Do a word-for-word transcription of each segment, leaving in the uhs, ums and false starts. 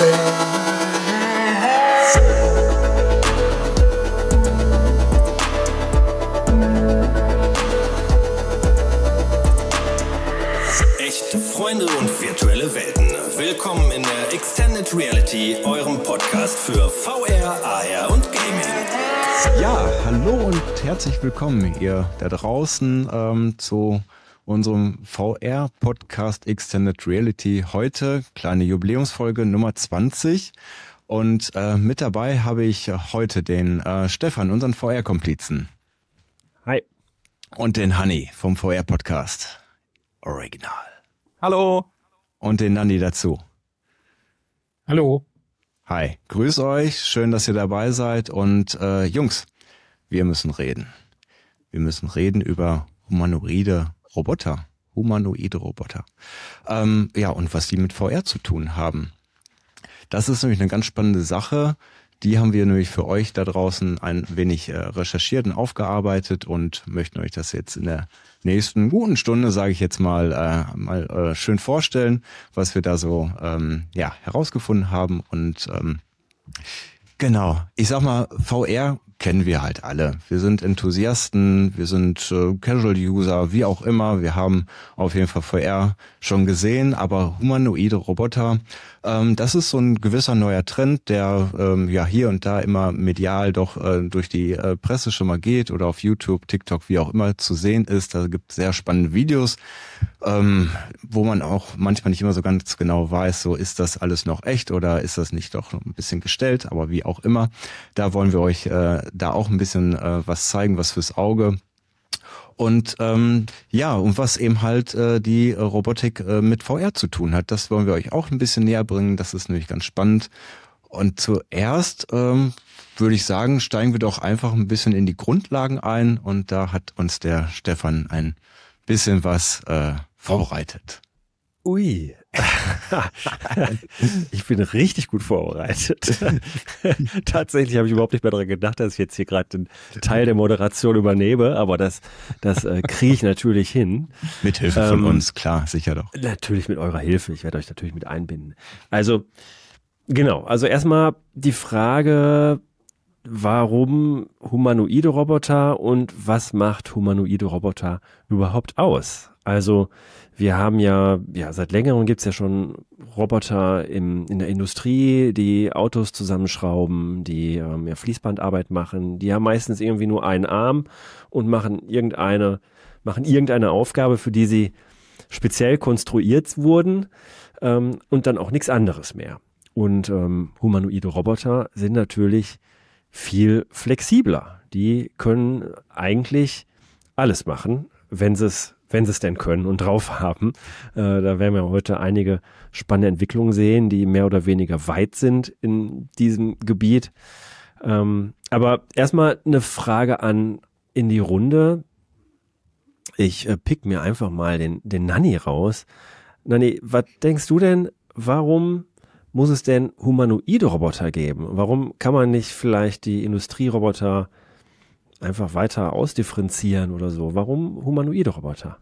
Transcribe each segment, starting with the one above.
Echte Freunde und virtuelle Welten. Willkommen in der Extended Reality, eurem Podcast für V R, A R und Gaming. Ja, hallo und herzlich willkommen ihr da draußen ähm, zu unserem V R-Podcast Extended Reality. Heute kleine Jubiläumsfolge Nummer zwanzig und äh, mit dabei habe ich heute den äh, Stefan, unseren V R-Komplizen. Hi. Und den Hanni vom V R-Podcast Original. Hallo. Und den Nandi dazu. Hallo. Hi, grüß euch, schön, dass ihr dabei seid und äh, Jungs, wir müssen reden. Wir müssen reden über humanoide Roboter, humanoide Roboter. Ähm, ja, und was die mit V R zu tun haben. Das ist nämlich eine ganz spannende Sache. Die haben wir nämlich für euch da draußen ein wenig äh, recherchiert und aufgearbeitet und möchten euch das jetzt in der nächsten guten Stunde, sage ich jetzt mal, äh, mal äh, schön vorstellen, was wir da so ähm, ja herausgefunden haben. Und ähm, genau, ich sag mal, V R kennen wir halt alle. Wir sind Enthusiasten, wir sind äh, Casual-User, wie auch immer. Wir haben auf jeden Fall V R schon gesehen, aber humanoide Roboter, ähm, das ist so ein gewisser neuer Trend, der ähm, ja hier und da immer medial doch äh, durch die äh, Presse schon mal geht oder auf YouTube, TikTok, wie auch immer zu sehen ist. Da gibt es sehr spannende Videos, ähm, wo man auch manchmal nicht immer so ganz genau weiß, so ist das alles noch echt oder ist das nicht doch ein bisschen gestellt, aber wie auch immer. Da wollen wir euch äh, da auch ein bisschen äh, was zeigen, was fürs Auge. Und ähm, ja, und was eben halt äh, die äh, Robotik äh, mit V R zu tun hat, das wollen wir euch auch ein bisschen näher bringen. Das ist nämlich ganz spannend. Und zuerst ähm, würde ich sagen, steigen wir doch einfach ein bisschen in die Grundlagen ein. Und da hat uns der Stefan ein bisschen was äh, vorbereitet. Ui. Ich bin richtig gut vorbereitet. Tatsächlich habe ich überhaupt nicht mehr daran gedacht, dass ich jetzt hier gerade den Teil der Moderation übernehme, aber das, das äh, kriege ich natürlich hin. Mit Hilfe ähm, von uns, klar, sicher doch. Natürlich mit eurer Hilfe, ich werde euch natürlich mit einbinden. Also, genau, also erstmal die Frage, warum humanoide Roboter und was macht humanoide Roboter überhaupt aus? Also wir haben ja, ja seit längerem gibt's ja schon Roboter im, in der Industrie, die Autos zusammenschrauben, die ähm, ja, Fließbandarbeit machen. Die haben meistens irgendwie nur einen Arm und machen irgendeine, machen irgendeine Aufgabe, für die sie speziell konstruiert wurden ähm, und dann auch nichts anderes mehr. Und ähm, humanoide Roboter sind natürlich viel flexibler. Die können eigentlich alles machen, wenn sie es wenn sie es denn können und drauf haben. Äh, da werden wir heute einige spannende Entwicklungen sehen, die mehr oder weniger weit sind in diesem Gebiet. Ähm, aber erstmal eine Frage an in die Runde. Ich äh, pick mir einfach mal den, den Nanni raus. Nanni, was denkst du denn, warum muss es denn humanoide Roboter geben? Warum kann man nicht vielleicht die Industrieroboter einfach weiter ausdifferenzieren oder so? Warum humanoide Roboter?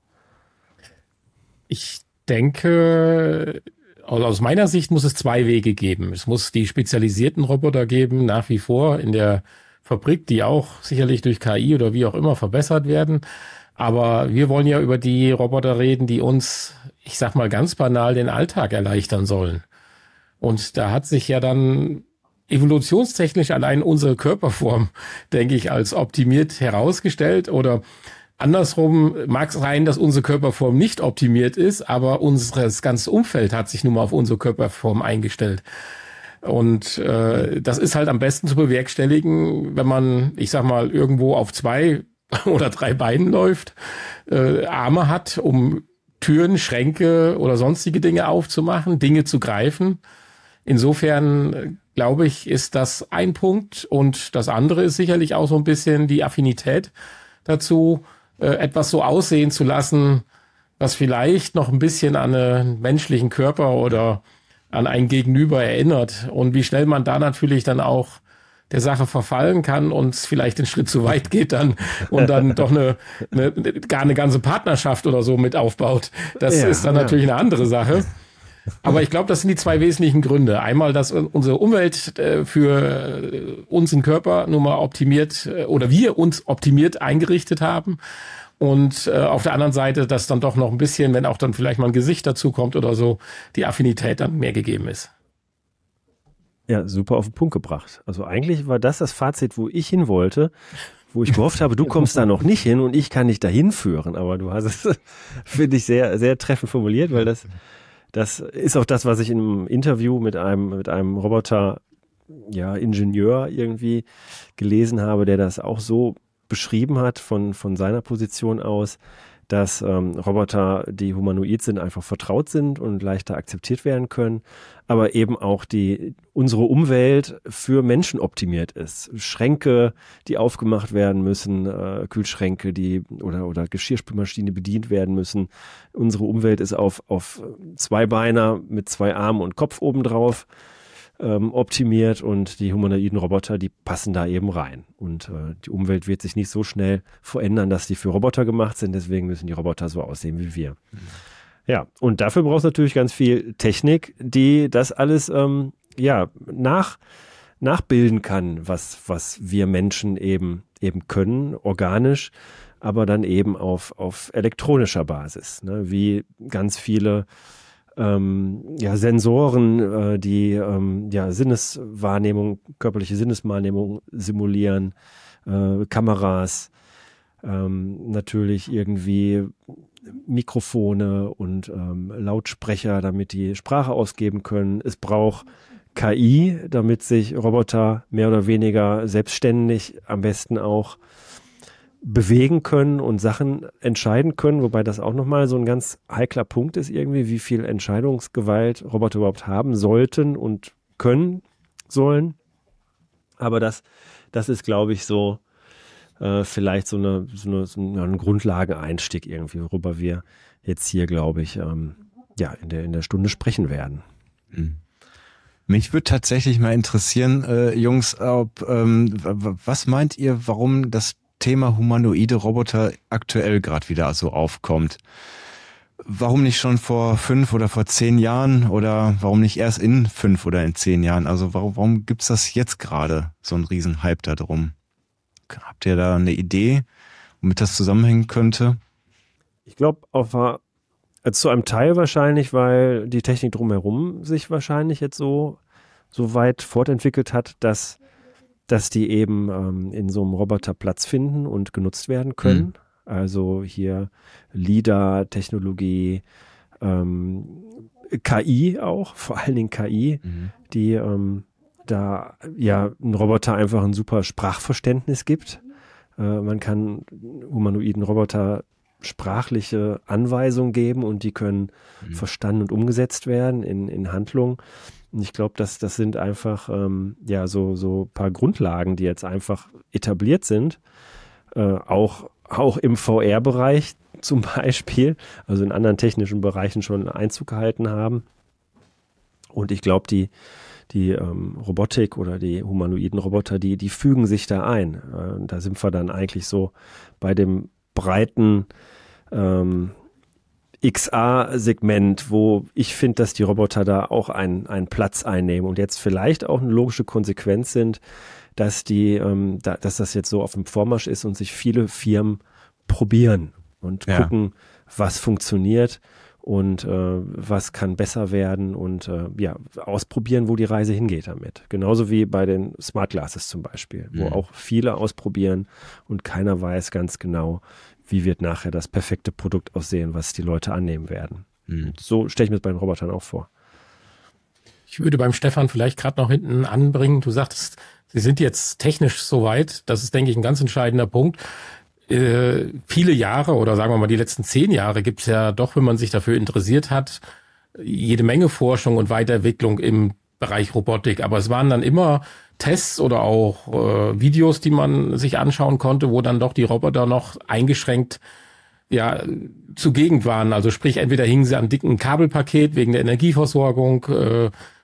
Ich denke, aus meiner Sicht muss es zwei Wege geben. Es muss die spezialisierten Roboter geben, nach wie vor in der Fabrik, die auch sicherlich durch K I oder wie auch immer verbessert werden. Aber wir wollen ja über die Roboter reden, die uns, ich sag mal ganz banal, den Alltag erleichtern sollen. Und da hat sich ja dann evolutionstechnisch allein unsere Körperform, denke ich, als optimiert herausgestellt. Oder andersrum mag es sein, dass unsere Körperform nicht optimiert ist, aber unser ganzes Umfeld hat sich nun mal auf unsere Körperform eingestellt. Und äh, das ist halt am besten zu bewerkstelligen, wenn man, ich sag mal, irgendwo auf zwei oder drei Beinen läuft, äh, Arme hat, um Türen, Schränke oder sonstige Dinge aufzumachen, Dinge zu greifen. Insofern, glaube ich, ist das ein Punkt. Und das andere ist sicherlich auch so ein bisschen die Affinität dazu, äh, etwas so aussehen zu lassen, was vielleicht noch ein bisschen an einen menschlichen Körper oder an ein Gegenüber erinnert. Und wie schnell man da natürlich dann auch der Sache verfallen kann und es vielleicht einen Schritt zu weit geht dann und dann doch eine, eine gar eine ganze Partnerschaft oder so mit aufbaut. Das ja, ist dann ja. natürlich eine andere Sache. Aber ich glaube, das sind die zwei wesentlichen Gründe. Einmal, dass unsere Umwelt äh, für unseren Körper nun mal optimiert äh, oder wir uns optimiert eingerichtet haben. Und äh, auf der anderen Seite, dass dann doch noch ein bisschen, wenn auch dann vielleicht mal ein Gesicht dazu kommt oder so, die Affinität dann mehr gegeben ist. Ja, super auf den Punkt gebracht. Also eigentlich war das das Fazit, wo ich hin wollte, wo ich gehofft habe, du kommst da noch nicht hin und ich kann dich dahin führen. Aber du hast es, finde ich, sehr, sehr treffend formuliert, weil das, das ist auch das, was ich in einem Interview mit einem, mit einem Roboter, ja, Ingenieur irgendwie gelesen habe, der das auch so beschrieben hat von, von seiner Position aus, dass ähm, Roboter, die humanoid sind, einfach vertraut sind und leichter akzeptiert werden können, aber eben auch die unsere Umwelt für Menschen optimiert ist. Schränke, die aufgemacht werden müssen, äh, Kühlschränke, die oder oder Geschirrspülmaschine bedient werden müssen. Unsere Umwelt ist auf auf Zweibeiner mit zwei Armen und Kopf obendrauf ähm, optimiert und die humanoiden Roboter, die passen da eben rein. Und äh, die Umwelt wird sich nicht so schnell verändern, dass die für Roboter gemacht sind. Deswegen müssen die Roboter so aussehen wie wir. Mhm. Ja, und dafür braucht es natürlich ganz viel Technik, die das alles ähm, ja nach nachbilden kann, was was wir Menschen eben eben können, organisch, aber dann eben auf auf elektronischer Basis, ne? Wie ganz viele Ähm, ja, Sensoren, äh, die ähm, ja, Sinneswahrnehmung, körperliche Sinneswahrnehmung simulieren, äh, Kameras, ähm, natürlich irgendwie Mikrofone und ähm, Lautsprecher, damit die Sprache ausgeben können. Es braucht K I, damit sich Roboter mehr oder weniger selbstständig am besten auch bewegen können und Sachen entscheiden können, wobei das auch nochmal so ein ganz heikler Punkt ist irgendwie, wie viel Entscheidungsgewalt Roboter überhaupt haben sollten und können sollen. Aber das, das ist, glaube ich, so äh, vielleicht so, eine, so, eine, so ein Grundlageneinstieg irgendwie, worüber wir jetzt hier, glaube ich, ähm, ja, in der, in der Stunde sprechen werden. Mhm. Mich würde tatsächlich mal interessieren, äh, Jungs, ob, ähm, was meint ihr, warum das Thema humanoide Roboter aktuell gerade wieder so aufkommt? Warum nicht schon vor fünf oder vor zehn Jahren oder warum nicht erst in fünf oder in zehn Jahren? Also warum, warum gibt's das jetzt gerade, so ein Riesenhype da drum? Habt ihr da eine Idee, womit das zusammenhängen könnte? Ich glaube, auf also zu einem Teil wahrscheinlich, weil die Technik drumherum sich wahrscheinlich jetzt so, so weit fortentwickelt hat, dass dass die eben ähm, in so einem Roboter Platz finden und genutzt werden können. Mhm. Also hier LiDAR-Technologie, ähm, K I auch, vor allen Dingen K I, mhm. die ähm, da ja ein Roboter einfach ein super Sprachverständnis gibt. Äh, man kann humanoiden Roboter sprachliche Anweisungen geben und die können mhm. verstanden und umgesetzt werden in, in Handlung. Und ich glaube, dass das sind einfach ähm, ja so so ein paar Grundlagen, die jetzt einfach etabliert sind, äh, auch auch im V R-Bereich zum Beispiel, also in anderen technischen Bereichen schon Einzug gehalten haben. Und ich glaube, die die ähm, Robotik oder die humanoiden Roboter, die die fügen sich da ein. Äh, da sind wir dann eigentlich so bei dem breiten ähm, X A-Segment, wo ich finde, dass die Roboter da auch einen, einen Platz einnehmen und jetzt vielleicht auch eine logische Konsequenz sind, dass die, ähm, da, dass das jetzt so auf dem Vormarsch ist und sich viele Firmen probieren und ja. gucken, was funktioniert und äh, was kann besser werden und äh, ja, ausprobieren, wo die Reise hingeht damit. Genauso wie bei den Smart Glasses zum Beispiel, mhm. wo auch viele ausprobieren und keiner weiß ganz genau, wie wird nachher das perfekte Produkt aussehen, was die Leute annehmen werden. Mhm. So stelle ich mir das bei den Robotern auch vor. Ich würde beim Stefan vielleicht gerade noch hinten anbringen, du sagtest, Sie sind jetzt technisch soweit, das ist, denke ich, ein ganz entscheidender Punkt. Äh, viele Jahre oder sagen wir mal die letzten zehn Jahre gibt es ja doch, wenn man sich dafür interessiert hat, jede Menge Forschung und Weiterentwicklung im Bereich Robotik. Aber es waren dann immer Tests oder auch äh, Videos, die man sich anschauen konnte, wo dann doch die Roboter noch eingeschränkt ja zugegen waren. Also sprich, entweder hingen sie an dicken Kabelpaket wegen der Energieversorgung äh,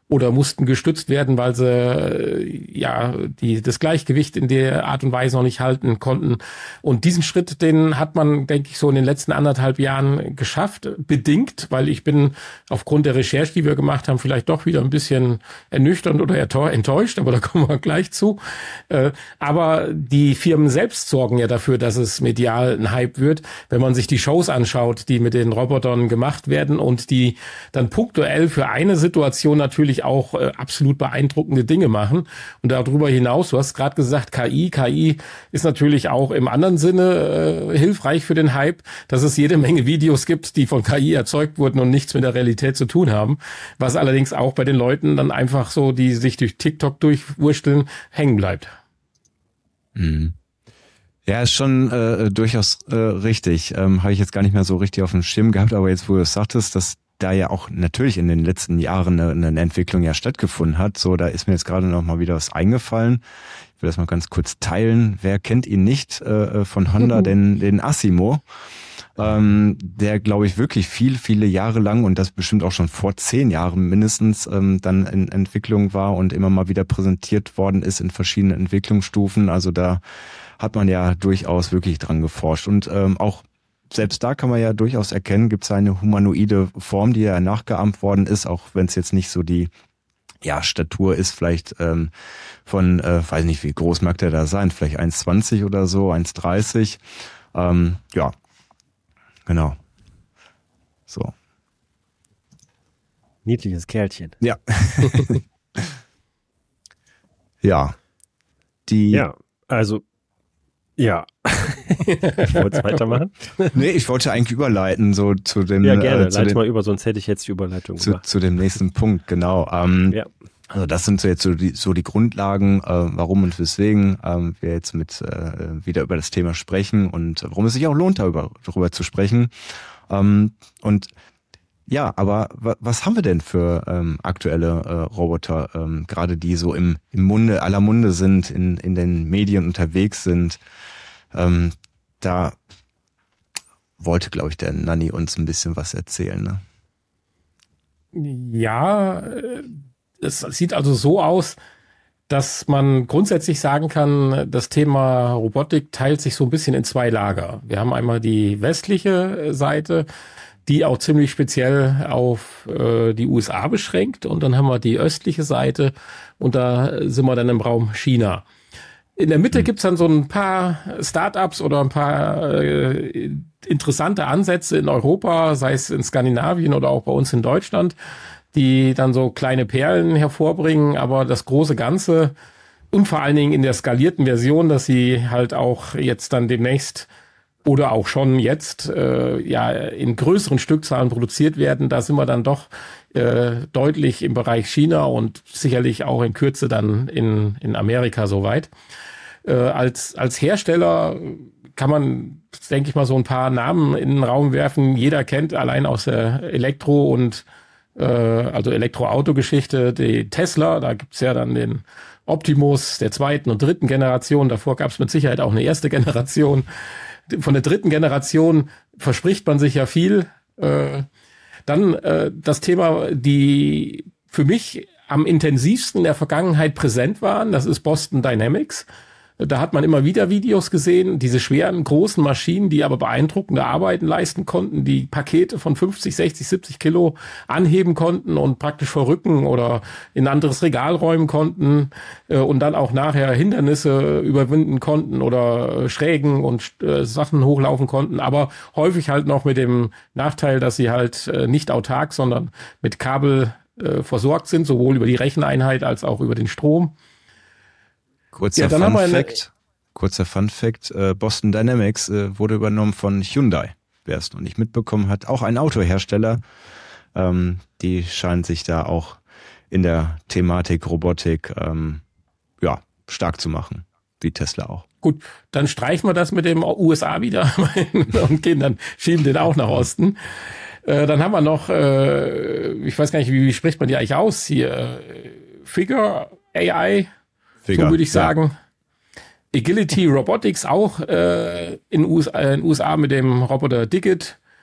oder mussten gestützt werden, weil sie äh, ja die das Gleichgewicht in der Art und Weise noch nicht halten konnten. Und diesen Schritt, den hat man, denke ich, so in den letzten anderthalb Jahren geschafft, bedingt, weil ich bin aufgrund der Recherche, die wir gemacht haben, vielleicht doch wieder ein bisschen ernüchternd oder enttäuscht, aber da kommen wir gleich zu. Äh, aber die Firmen selbst sorgen ja dafür, dass es medial ein Hype wird, wenn man sich die Shows anschaut, die mit den Robotern gemacht werden und die dann punktuell für eine Situation natürlich auch äh, absolut beeindruckende Dinge machen. Und darüber hinaus, du hast gerade gesagt, K I. K I ist natürlich auch im anderen Sinne äh, hilfreich für den Hype, dass es jede Menge Videos gibt, die von K I erzeugt wurden und nichts mit der Realität zu tun haben. Was allerdings auch bei den Leuten dann einfach so, die sich durch TikTok durchwursteln, hängen bleibt. Mhm. Ja, ist schon äh, durchaus äh, richtig. Ähm, habe ich jetzt gar nicht mehr so richtig auf dem Schirm gehabt, aber jetzt, wo du es sagtest, dass da ja auch natürlich in den letzten Jahren eine, eine Entwicklung ja stattgefunden hat. So, da ist mir jetzt gerade noch mal wieder was eingefallen. Ich will das mal ganz kurz teilen. Wer kennt ihn nicht äh, von Honda, den, den Asimo, ähm, der, glaube ich, wirklich viel, viele Jahre lang und das bestimmt auch schon vor zehn Jahren mindestens ähm, dann in Entwicklung war und immer mal wieder präsentiert worden ist in verschiedenen Entwicklungsstufen. Also da hat man ja durchaus wirklich dran geforscht und ähm, auch selbst da kann man ja durchaus erkennen, gibt es eine humanoide Form, die ja nachgeahmt worden ist, auch wenn es jetzt nicht so die ja Statur ist, vielleicht ähm, von, äh, weiß nicht, wie groß mag der da sein, vielleicht eins zwanzig oder so, eins dreißig. Ähm, ja, genau. So. Niedliches Kerlchen. Ja. ja. Die. Ja, also Ja. Wolltest du weitermachen? Nee, ich wollte eigentlich überleiten, so zu dem. Ja, gerne. Äh, zu Leite dem, mal über, sonst hätte ich jetzt die Überleitung zu, gemacht. zu dem nächsten Punkt, genau. Ähm, Ja. Also das sind so jetzt so die, so die Grundlagen, äh, warum und weswegen ähm, wir jetzt mit äh, wieder über das Thema sprechen und warum es sich auch lohnt, darüber, darüber zu sprechen. Ähm, und ja, aber w- was haben wir denn für ähm, aktuelle äh, Roboter, ähm, gerade die so im, im Munde, aller Munde sind, in, in den Medien unterwegs sind? Ähm, da wollte, glaube ich, der Nanni uns ein bisschen was erzählen, ne? Ja, es sieht also so aus, dass man grundsätzlich sagen kann, das Thema Robotik teilt sich so ein bisschen in zwei Lager. Wir haben einmal die westliche Seite, die auch ziemlich speziell auf äh, die U S A beschränkt. Und dann haben wir die östliche Seite und da sind wir dann im Raum China. In der Mitte gibt's dann so ein paar Startups oder ein paar äh, interessante Ansätze in Europa, sei es in Skandinavien oder auch bei uns in Deutschland, die dann so kleine Perlen hervorbringen, aber das große Ganze und vor allen Dingen in der skalierten Version, dass sie halt auch jetzt dann demnächst oder auch schon jetzt äh, ja in größeren Stückzahlen produziert werden, da sind wir dann doch äh, deutlich im Bereich China und sicherlich auch in Kürze dann in in Amerika soweit. Äh, als als Hersteller kann man, denke ich mal, so ein paar Namen in den Raum werfen. Jeder kennt allein aus der Elektro- und äh, also Elektroauto-Geschichte die Tesla. Da gibt's ja dann den Optimus der zweiten und dritten Generation. Davor gab's mit Sicherheit auch eine erste Generation. Von der dritten Generation verspricht man sich ja viel. Äh, dann äh, das Thema, die für mich am intensivsten in der Vergangenheit präsent waren, das ist Boston Dynamics. Da hat man immer wieder Videos gesehen, diese schweren, großen Maschinen, die aber beeindruckende Arbeiten leisten konnten, die Pakete von fünfzig, sechzig, siebzig Kilo anheben konnten und praktisch verrücken oder in ein anderes Regal räumen konnten äh, und dann auch nachher Hindernisse überwinden konnten oder äh, Schrägen und äh, Sachen hochlaufen konnten, aber häufig halt noch mit dem Nachteil, dass sie halt äh, nicht autark, sondern mit Kabel äh, versorgt sind, sowohl über die Recheneinheit als auch über den Strom. Kurzer Ja, dann Fun haben wir eine- Fact, kurzer Fun Fact, äh, Boston Dynamics äh, wurde übernommen von Hyundai. Wer es noch nicht mitbekommen hat, auch ein Autohersteller. Ähm, die scheinen sich da auch in der Thematik Robotik ähm, ja, stark zu machen, wie Tesla auch. Gut, dann streichen wir das mit dem U S A wieder und gehen dann, schieben den auch nach Osten. Äh, dann haben wir noch, äh, ich weiß gar nicht, wie, wie spricht man die eigentlich aus hier? Äh, Figure A I, Figure, so würde ich ja. sagen. Agility Robotics auch äh, in, U S A, in U S A mit dem Roboter Digit.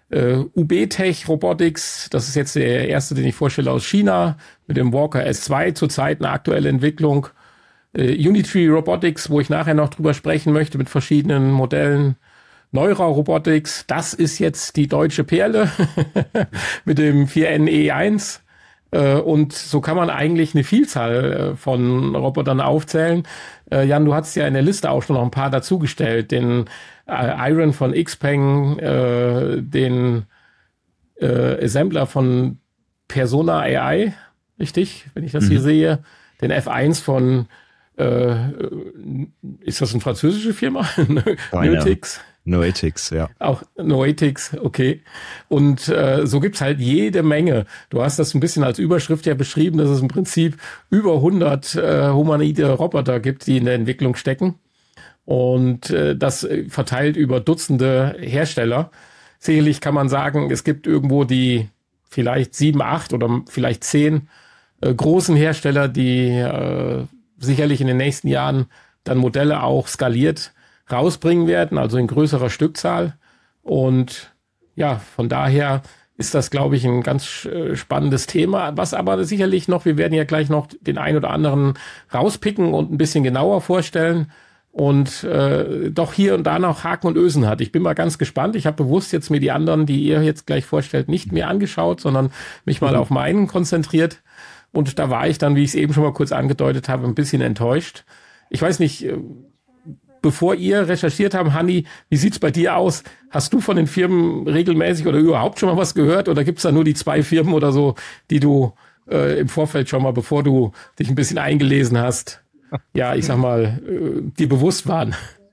Äh, U B-Tech Robotics, das ist jetzt der erste, den ich vorstelle aus China, mit dem Walker S zwei, zurzeit eine aktuelle Entwicklung. Äh, Unitree Robotics, wo ich nachher noch drüber sprechen möchte, mit verschiedenen Modellen. Neura Robotics, das ist jetzt die deutsche Perle mit dem vier N E eins. Und so kann man eigentlich eine Vielzahl von Robotern aufzählen. Jan, du hast ja in der Liste auch schon noch ein paar dazugestellt. Den Iron von Xpeng, den Assembler von Persona A I, richtig, wenn ich das mhm. hier sehe. Den F eins von, äh, ist das eine französische Firma? Noetix. Noetix, ja. Auch Noetix, okay. Und äh, so gibt's halt jede Menge. Du hast das ein bisschen als Überschrift ja beschrieben, dass es im Prinzip über hundert äh, humanoide Roboter gibt, die in der Entwicklung stecken. Und äh, das verteilt über Dutzende Hersteller. Sicherlich kann man sagen, es gibt irgendwo die vielleicht sieben, acht oder vielleicht zehn äh, großen Hersteller, die äh, sicherlich in den nächsten Jahren dann Modelle auch skaliert rausbringen werden, also in größerer Stückzahl. Und ja, von daher ist das, glaube ich, ein ganz äh, spannendes Thema, was aber sicherlich noch, wir werden ja gleich noch den ein oder anderen rauspicken und ein bisschen genauer vorstellen und äh, doch hier und da noch Haken und Ösen hat. Ich bin mal ganz gespannt. Ich habe bewusst jetzt mir die anderen, die ihr jetzt gleich vorstellt, nicht mehr angeschaut, sondern mich mal mhm. auf meinen konzentriert. Und da war ich dann, wie ich es eben schon mal kurz angedeutet habe, ein bisschen enttäuscht. Ich weiß nicht, bevor ihr recherchiert habt, Hanni, wie sieht's bei dir aus? Hast du von den Firmen regelmäßig oder überhaupt schon mal was gehört? Oder gibt's da nur die zwei Firmen oder so, die du äh, im Vorfeld schon mal, bevor du dich ein bisschen eingelesen hast, ja, ich sag mal, äh, dir bewusst waren?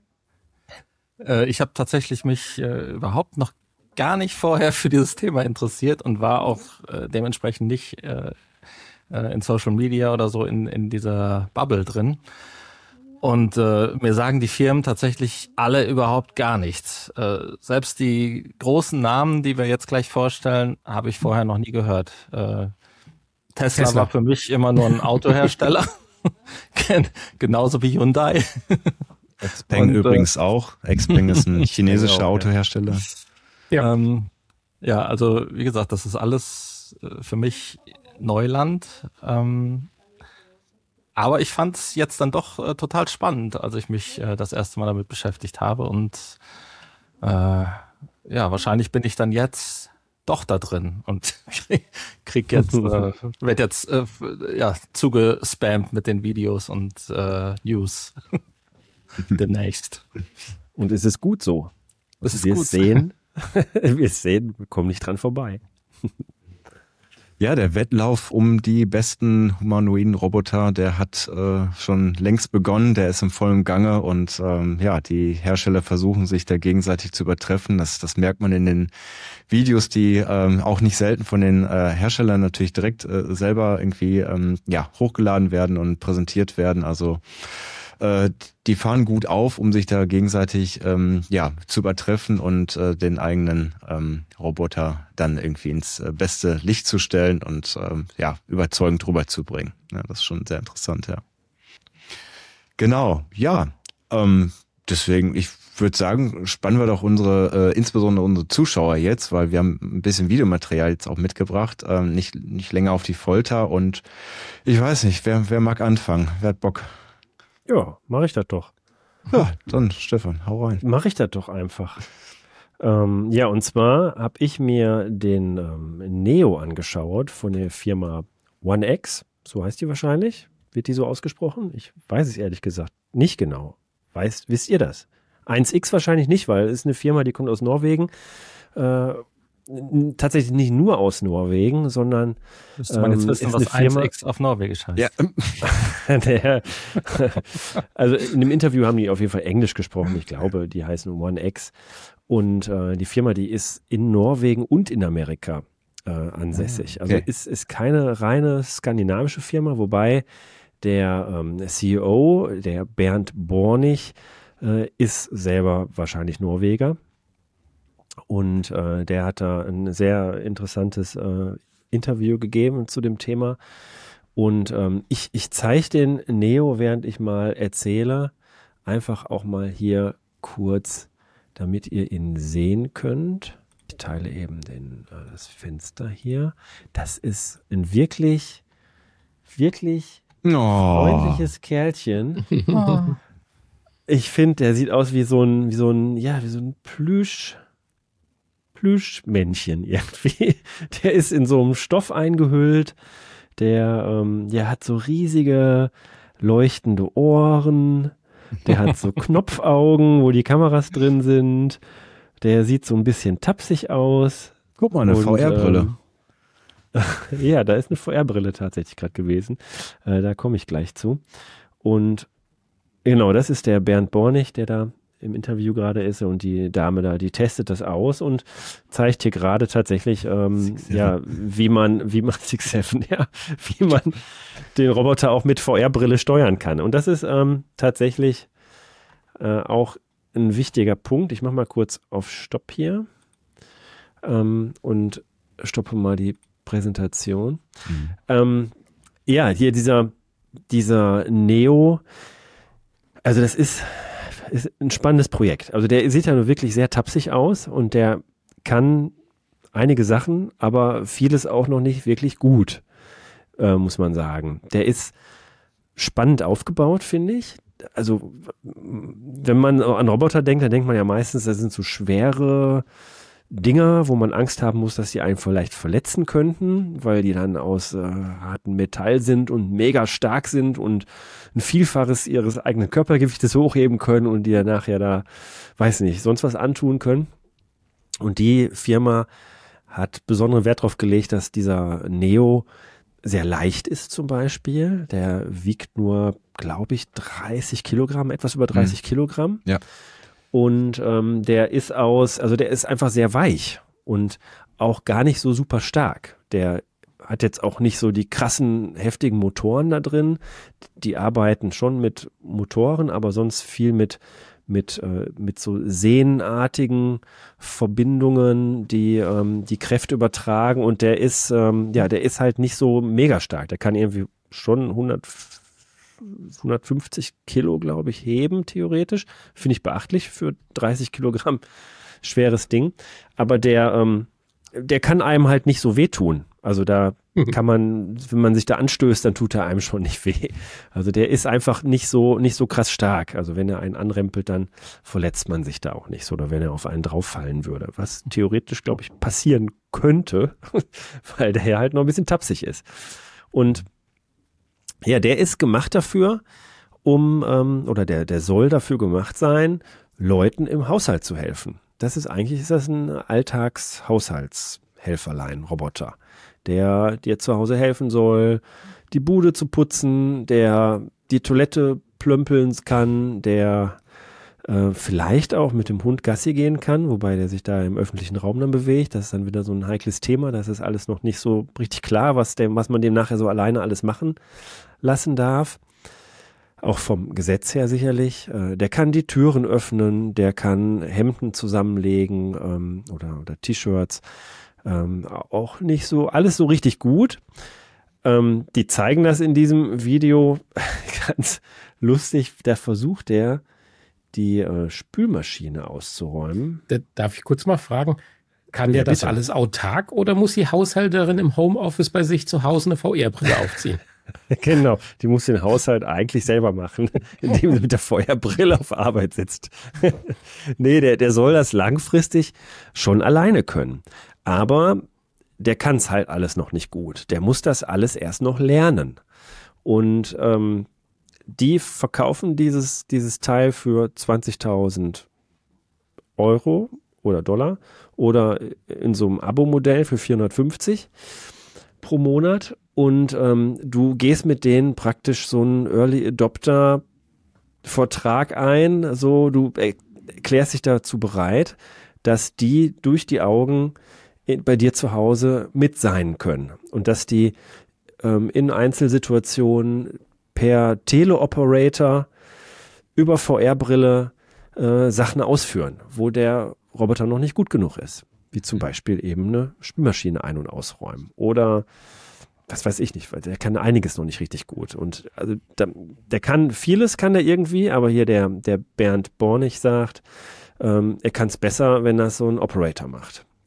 Äh, ich habe tatsächlich mich äh, überhaupt noch gar nicht vorher für dieses Thema interessiert und war auch äh, dementsprechend nicht äh, äh, in Social Media oder so in, in dieser Bubble drin. Und äh, mir sagen die Firmen tatsächlich alle überhaupt gar nichts. Äh, selbst die großen Namen, die wir jetzt gleich vorstellen, habe ich vorher noch nie gehört. Äh, Tesla, Tesla war für mich immer nur ein Autohersteller. Genauso wie Hyundai. Xpeng Und, übrigens äh, auch. Xpeng ist ein chinesischer auch, Autohersteller. Ja. Ähm, ja, also wie gesagt, das ist alles äh, für mich Neuland. Ähm, Aber ich fand es jetzt dann doch äh, total spannend, als ich mich äh, das erste Mal damit beschäftigt habe. Und äh, ja, wahrscheinlich bin ich dann jetzt doch da drin und krieg jetzt, äh, werd jetzt äh, ja zugespammt mit den Videos und äh, News demnächst. Und es ist gut so. Es ist wir gut. sehen, wir sehen, wir kommen nicht dran vorbei. Ja, der Wettlauf um die besten humanoiden Roboter, der hat äh, schon längst begonnen, der ist im vollen Gange und ähm, ja, die Hersteller versuchen sich da gegenseitig zu übertreffen. Das, das merkt man in den Videos, die ähm, auch nicht selten von den äh, Herstellern natürlich direkt äh, selber irgendwie ähm, ja hochgeladen werden und präsentiert werden. Also äh, die fahren gut auf, um sich da gegenseitig ähm, ja zu übertreffen und äh, den eigenen ähm, Roboter dann irgendwie ins äh, beste Licht zu stellen und ähm, ja überzeugend rüberzubringen. Ja, das ist schon sehr interessant, ja. Genau, ja. Ähm, deswegen, ich würde sagen, spannen wir doch unsere, äh, insbesondere unsere Zuschauer jetzt, weil wir haben ein bisschen Videomaterial jetzt auch mitgebracht, ähm, nicht nicht länger auf die Folter und ich weiß nicht, wer wer mag anfangen, wer hat Bock? Ja, mache ich das doch. Ja, dann Stefan, hau rein. Mache ich das doch einfach. ähm, ja, und zwar habe ich mir den ähm, Neo angeschaut von der Firma One X. So heißt die wahrscheinlich. Wird die so ausgesprochen? Ich weiß es ehrlich gesagt nicht genau. Weißt, wisst ihr das? eins X wahrscheinlich nicht, weil es ist eine Firma, die kommt aus Norwegen. Äh, tatsächlich nicht nur aus Norwegen, sondern müsste man jetzt ähm, wissen, was eins X auf Norwegisch heißt. Ja. Der, also in dem Interview haben die auf jeden Fall Englisch gesprochen. Ich glaube, die heißen One X. Und äh, die Firma, die ist in Norwegen und in Amerika äh, ansässig. Also okay. ist, ist keine reine skandinavische Firma, wobei der ähm, C E O, der Bernd Bornig, äh, ist selber wahrscheinlich Norweger. Und äh, der hat da ein sehr interessantes äh, Interview gegeben zu dem Thema. Und ähm, ich, ich zeige den Neo, während ich mal erzähle, einfach auch mal hier kurz, damit ihr ihn sehen könnt. ich teile eben den, äh, das Fenster hier. Das ist ein wirklich, wirklich Oh. freundliches Kerlchen. Oh. Ich finde, der sieht aus wie so ein, wie so ein, ja, wie so ein Plüsch, Plüschmännchen irgendwie. Der ist in so einem Stoff eingehüllt. Der, ähm, der hat so riesige leuchtende Ohren. Der hat so Knopfaugen, wo die Kameras drin sind. Der sieht so ein bisschen tapsig aus. Guck mal, eine Und, V R-Brille. Ähm, ja, da ist eine V R-Brille tatsächlich gerade gewesen. Äh, da komme ich gleich zu. Und genau, das ist der Bernd Bornig, der da im Interview gerade ist, und die Dame da, die testet das aus und zeigt hier gerade tatsächlich, ähm, ja, wie man, wie man sechs sieben, ja, wie man den Roboter auch mit V R-Brille steuern kann. Und das ist ähm, tatsächlich äh, auch ein wichtiger Punkt. Ich mache mal kurz auf Stopp hier ähm, und stoppe mal die Präsentation. Mhm. Ähm, ja, hier dieser, dieser Neo, also das ist, ist ein spannendes Projekt. Also der sieht ja nur wirklich sehr tapsig aus und der kann einige Sachen, aber vieles auch noch nicht wirklich gut, äh, muss man sagen. Der ist spannend aufgebaut, finde ich. Also wenn man an Roboter denkt, dann denkt man ja meistens, das sind so schwere Dinger, wo man Angst haben muss, dass sie einen vielleicht verletzen könnten, weil die dann aus äh, hartem Metall sind und mega stark sind und ein Vielfaches ihres eigenen Körpergewichtes hochheben können und die dann nachher da, weiß nicht, sonst was antun können. Und die Firma hat besonderen Wert darauf gelegt, dass dieser Neo sehr leicht ist zum Beispiel. Der wiegt nur, glaube ich, dreißig Kilogramm, etwas über dreißig mhm. Kilogramm. Ja. Und ähm, der ist aus, also der ist einfach sehr weich und auch gar nicht so super stark. Der hat jetzt auch nicht so die krassen, heftigen Motoren da drin. Die arbeiten schon mit Motoren, aber sonst viel mit, mit, äh, mit so sehnenartigen Verbindungen, die ähm, die Kräfte übertragen. Und der ist, ähm, ja, der ist halt nicht so mega stark. Der kann irgendwie schon hundert hundertfünfzig Kilo, glaube ich, heben, theoretisch. Finde ich beachtlich für dreißig Kilogramm schweres Ding. Aber der, ähm, der kann einem halt nicht so wehtun. Also da kann man, wenn man sich da anstößt, dann tut er einem schon nicht weh. Also der ist einfach nicht so, nicht so krass stark. Also wenn er einen anrempelt, dann verletzt man sich da auch nicht so. Oder wenn er auf einen drauffallen würde. Was theoretisch, glaube ich, passieren könnte, weil der ja halt noch ein bisschen tapsig ist. Und ja, der ist gemacht dafür, um, ähm, oder der, der soll dafür gemacht sein, Leuten im Haushalt zu helfen. Das ist eigentlich, ist das ein Alltagshaushaltshelferlein-Roboter, der dir zu Hause helfen soll, die Bude zu putzen, der die Toilette plömpeln kann, der äh, vielleicht auch mit dem Hund Gassi gehen kann, wobei der sich da im öffentlichen Raum dann bewegt. Das ist dann wieder so ein heikles Thema. Das ist alles noch nicht so richtig klar, was, dem, was man dem nachher so alleine alles machen lassen darf. Auch vom Gesetz her sicherlich. Äh, der kann die Türen öffnen, der kann Hemden zusammenlegen ähm, oder, oder T-Shirts. Ähm, auch nicht so, alles so richtig gut. Ähm, die zeigen das in diesem Video ganz lustig. Da versucht der, die äh, Spülmaschine auszuräumen. Da, darf ich kurz mal fragen, kann Ja, der das bitte. alles autark oder muss die Haushälterin im Homeoffice bei sich zu Hause eine V R-Brille aufziehen? Genau, die muss den Haushalt eigentlich selber machen, indem sie mit der V R-Brille auf Arbeit sitzt. Nee, der, der soll das langfristig schon alleine können. Aber der kann es halt alles noch nicht gut. Der muss das alles erst noch lernen. Und ähm, die verkaufen dieses, dieses Teil für zwanzigtausend Euro oder Dollar oder in so einem Abo-Modell für vierhundertfünfzig pro Monat. Und ähm, du gehst mit denen praktisch so einen Early Adopter Vertrag ein. So, du erklärst dich dazu bereit, dass die durch die Augen in, bei dir zu Hause mit sein können. Und dass die ähm, in Einzelsituationen per Teleoperator über V R-Brille äh, Sachen ausführen, wo der Roboter noch nicht gut genug ist. Wie zum Beispiel eben eine Spülmaschine ein- und ausräumen. Oder was weiß ich nicht, weil der kann einiges noch nicht richtig gut. Und also der, der kann vieles, kann der irgendwie, aber hier der, der Bernd Bornig sagt, ähm, er kann es besser, wenn das so ein Operator macht.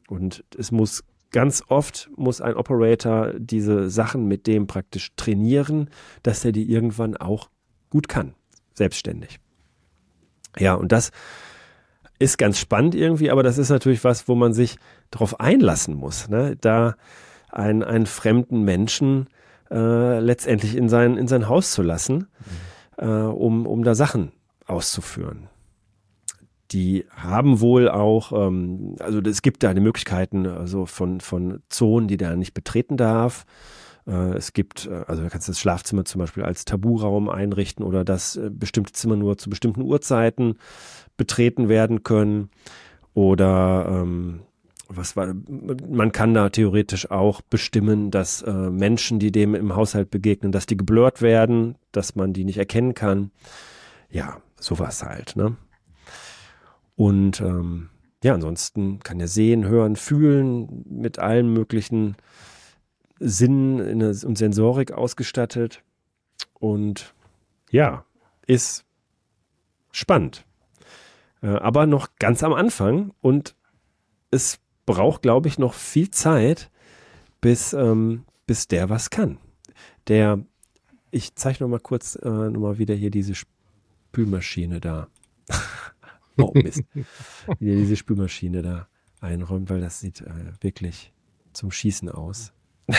Und es muss ganz oft, muss ein Operator diese Sachen mit dem praktisch trainieren, dass er die irgendwann auch gut kann, selbstständig. Ja, und das ist ganz spannend irgendwie, aber das ist natürlich was, wo man sich darauf einlassen muss, ne? Da einen, einen fremden Menschen äh, letztendlich in sein, in sein Haus zu lassen, mhm. äh, um, um da Sachen auszuführen. Die haben wohl auch, ähm, also es gibt da die Möglichkeiten also von, von Zonen, die der nicht betreten darf. Äh, es gibt, äh, also du kannst das Schlafzimmer zum Beispiel als Taburaum einrichten oder dass äh, bestimmte Zimmer nur zu bestimmten Uhrzeiten betreten werden können. Oder ähm, was war, man kann da theoretisch auch bestimmen, dass äh, Menschen, die dem im Haushalt begegnen, dass die geblurrt werden, dass man die nicht erkennen kann. Ja, sowas halt, ne? Und ähm, ja, ansonsten kann er sehen, hören, fühlen, mit allen möglichen Sinnen in der, und Sensorik ausgestattet. Und ja, ist spannend. Äh, aber noch ganz am Anfang und es braucht, glaube ich, noch viel Zeit, bis, ähm, bis der was kann. Der, ich zeige noch mal kurz äh, noch mal wieder hier diese Spülmaschine da. Oh Mist. Wie der diese Spülmaschine da einräumt, weil das sieht äh, wirklich zum Schießen aus.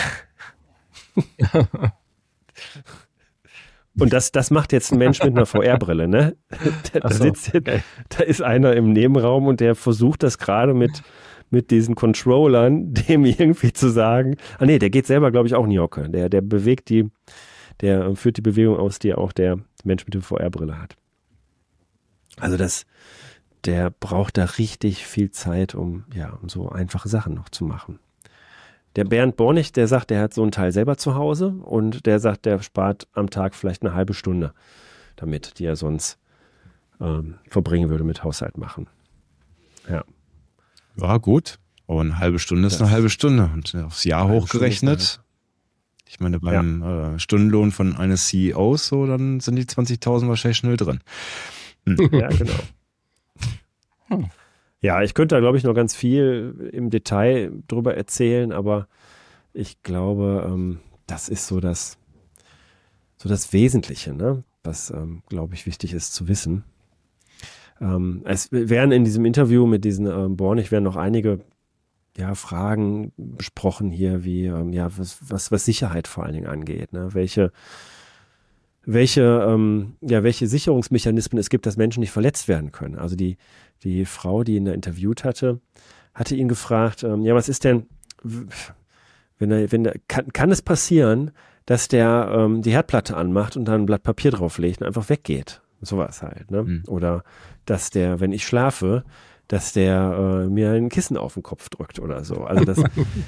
Und das, das macht jetzt ein Mensch mit einer V R-Brille, ne? Da, da, so, sitzt, okay. da ist einer im Nebenraum und der versucht das gerade mit, mit diesen Controllern, dem irgendwie zu sagen, ah nee, der geht selber, glaube ich, auch in Jocke. Der, der bewegt die, der führt die Bewegung aus, die auch der Mensch mit der V R-Brille hat. Also das, der braucht da richtig viel Zeit, um, ja, um so einfache Sachen noch zu machen. Der Bernd Bornig, der sagt, der hat so einen Teil selber zu Hause und der sagt, der spart am Tag vielleicht eine halbe Stunde damit, die er sonst ähm, verbringen würde mit Haushalt machen. Ja. Ja, gut. Aber eine halbe Stunde ist Das eine halbe Stunde. Und aufs Jahr Halbe hochgerechnet. Stunde Ich meine, beim äh, Stundenlohn von eines C E Os, so, dann sind die zwanzigtausend wahrscheinlich schnell drin. Hm. Ja, genau. Hm. Ja, ich könnte da, glaube ich, noch ganz viel im Detail drüber erzählen, aber ich glaube, ähm, das ist so das, so das Wesentliche, ne? Was, ähm, glaube ich, wichtig ist zu wissen. Ähm, es werden in diesem Interview mit diesen ähm, Bornig werden noch einige ja, Fragen besprochen hier, wie ähm, ja, was, was, was Sicherheit vor allen Dingen angeht, ne? Welche welche, ähm, ja, welche Sicherungsmechanismen es gibt, dass Menschen nicht verletzt werden können. Also die, die Frau, die ihn da interviewt hatte, hatte ihn gefragt, ähm, ja, was ist denn, wenn er, wenn der, kann, kann es passieren, dass der ähm, die Herdplatte anmacht und dann ein Blatt Papier drauflegt und einfach weggeht? Sowas halt, ne? Mhm. Oder dass der, wenn ich schlafe, dass der äh, mir ein Kissen auf den Kopf drückt oder so. Also das,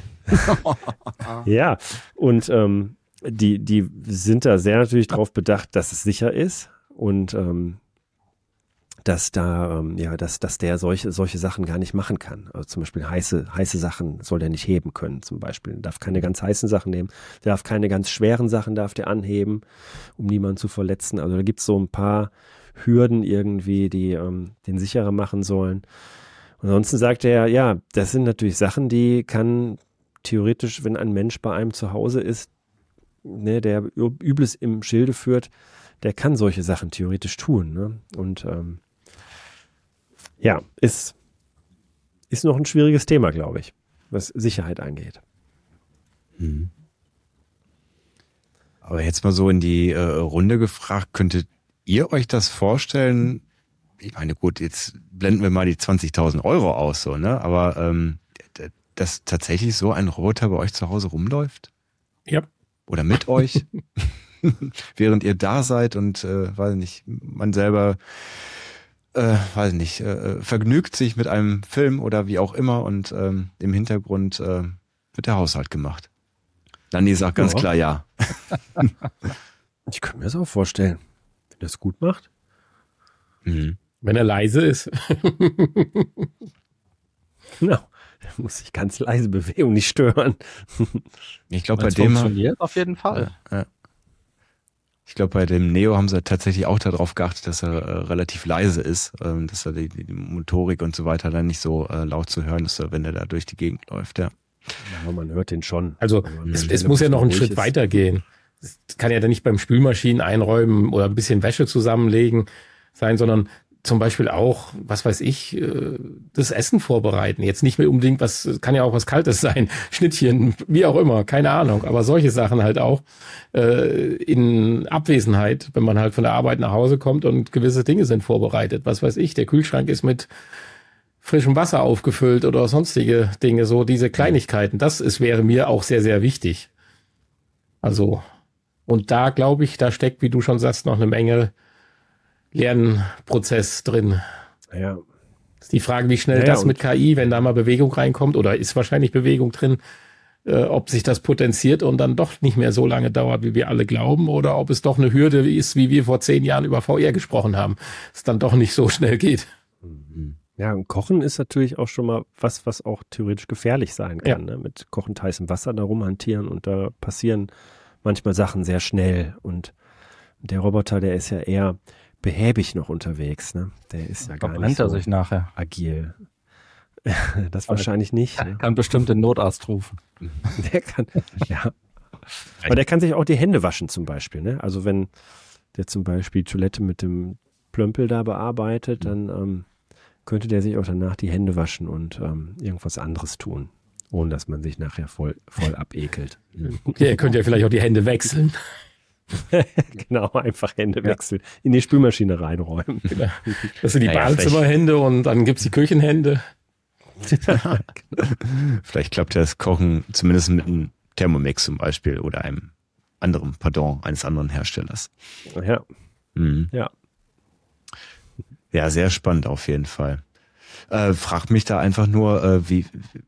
ja, und ähm, Die, die sind da sehr natürlich darauf bedacht, dass es sicher ist und ähm, dass da, ähm, ja, dass, dass der solche, solche Sachen gar nicht machen kann. Also zum Beispiel heiße, heiße Sachen soll der nicht heben können, zum Beispiel. Er darf keine ganz heißen Sachen nehmen, der darf keine ganz schweren Sachen darf der anheben, um niemanden zu verletzen. Also da gibt es so ein paar Hürden irgendwie, die ähm, den sicherer machen sollen. Und ansonsten sagt er, ja, das sind natürlich Sachen, die kann theoretisch, wenn ein Mensch bei einem zu Hause ist, ne, der Übles im Schilde führt, der kann solche Sachen theoretisch tun. Ne? Und ähm, ja, ist, ist noch ein schwieriges Thema, glaube ich, was Sicherheit angeht. Mhm. Aber jetzt mal so in die äh, Runde gefragt, könntet ihr euch das vorstellen? Ich meine, gut, jetzt blenden wir mal die zwanzigtausend Euro aus, so, ne? Aber ähm, dass tatsächlich so ein Roboter bei euch zu Hause rumläuft? Ja. Oder mit euch, während ihr da seid und, äh, weiß nicht, man selber, äh, weiß nicht, äh, vergnügt sich mit einem Film oder wie auch immer und ähm, im Hintergrund äh, wird der Haushalt gemacht. Dani sagt ganz Ja. klar ja. Ich kann mir das auch vorstellen, wenn er es gut macht. Mhm. Wenn er leise ist. Genau. Der muss sich ganz leise bewegen und nicht stören. Ich glaube, bei Wenn's dem funktioniert auf jeden Fall. Ja. Ich glaube, bei dem Neo haben sie tatsächlich auch darauf geachtet, dass er äh, relativ leise ist, ähm, dass er die, die Motorik und so weiter dann nicht so äh, laut zu hören ist, wenn er da durch die Gegend läuft, ja. Ja, man hört den schon. Also es, es muss ja noch einen Schritt weiter gehen. Es kann ja dann nicht beim Spülmaschinen einräumen oder ein bisschen Wäsche zusammenlegen sein, sondern zum Beispiel auch, was weiß ich, das Essen vorbereiten. Jetzt nicht mehr unbedingt, was kann ja auch was Kaltes sein, Schnittchen, wie auch immer, keine Ahnung. Aber solche Sachen halt auch äh, in Abwesenheit, wenn man halt von der Arbeit nach Hause kommt und gewisse Dinge sind vorbereitet. Was weiß ich, der Kühlschrank ist mit frischem Wasser aufgefüllt oder sonstige Dinge, so diese Kleinigkeiten. Das ist, wäre mir auch sehr, sehr wichtig. Also, und da glaube ich, da steckt, wie du schon sagst, noch eine Menge Lernprozess drin. Ja. Ist die Frage, wie schnell ja, das mit K I, wenn da mal Bewegung reinkommt, oder ist wahrscheinlich Bewegung drin, äh, ob sich das potenziert und dann doch nicht mehr so lange dauert, wie wir alle glauben, oder ob es doch eine Hürde ist, wie wir vor zehn Jahren über V R gesprochen haben, es dann doch nicht so schnell geht. Ja, und Kochen ist natürlich auch schon mal was, was auch theoretisch gefährlich sein kann. Ja. Ne? Mit kochend heißem Wasser da rumhantieren und da passieren manchmal Sachen sehr schnell. Und der Roboter, der ist ja eher behäbig noch unterwegs, ne? Der ist ja gar Verbrennt nicht so er sich nachher. agil. Das wahrscheinlich nicht. Er Ne? kann bestimmt den Notarzt rufen. Der kann, ja. Aber der kann sich auch die Hände waschen zum Beispiel, ne? Also wenn der zum Beispiel Toilette mit dem Plömpel da bearbeitet, dann ähm, könnte der sich auch danach die Hände waschen und ähm, irgendwas anderes tun, ohne dass man sich nachher voll, voll abekelt. Okay, ihr könnt ja vielleicht auch die Hände wechseln. Genau, einfach Hände ja. wechseln, in die Spülmaschine reinräumen. Genau. Das sind die Ja, ja, Badezimmerhände und dann gibt's die Küchenhände. Vielleicht klappt ja das Kochen zumindest mit einem Thermomix zum Beispiel oder einem anderen, pardon, eines anderen Herstellers. Ja. Mhm. Ja. Ja, sehr spannend auf jeden Fall. Äh, frag mich da einfach nur, äh, wie,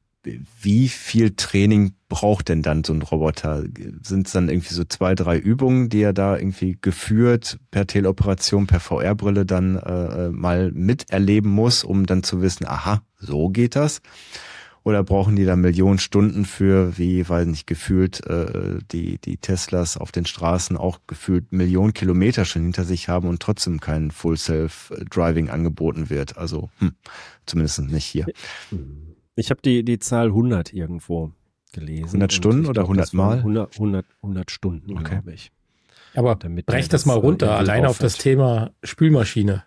wie viel Training braucht denn dann so ein Roboter? Sind es dann irgendwie so zwei, drei Übungen, die er da irgendwie geführt per Teleoperation, per V R-Brille dann äh, mal miterleben muss, um dann zu wissen, aha, so geht das? Oder brauchen die da Millionen Stunden für, wie, weiß nicht, gefühlt äh, die die Teslas auf den Straßen auch gefühlt Millionen Kilometer schon hinter sich haben und trotzdem kein Full-Self-Driving angeboten wird? Also hm, zumindest nicht hier. Ich habe die die Zahl hundert irgendwo gelesen. hundert Stunden oder glaub, hundert Mal? hundert, hundert, hundert Stunden, Okay. glaube ich. Aber Damit brech der das mal runter, irgendwie allein auf drauf das hat. Thema Spülmaschine.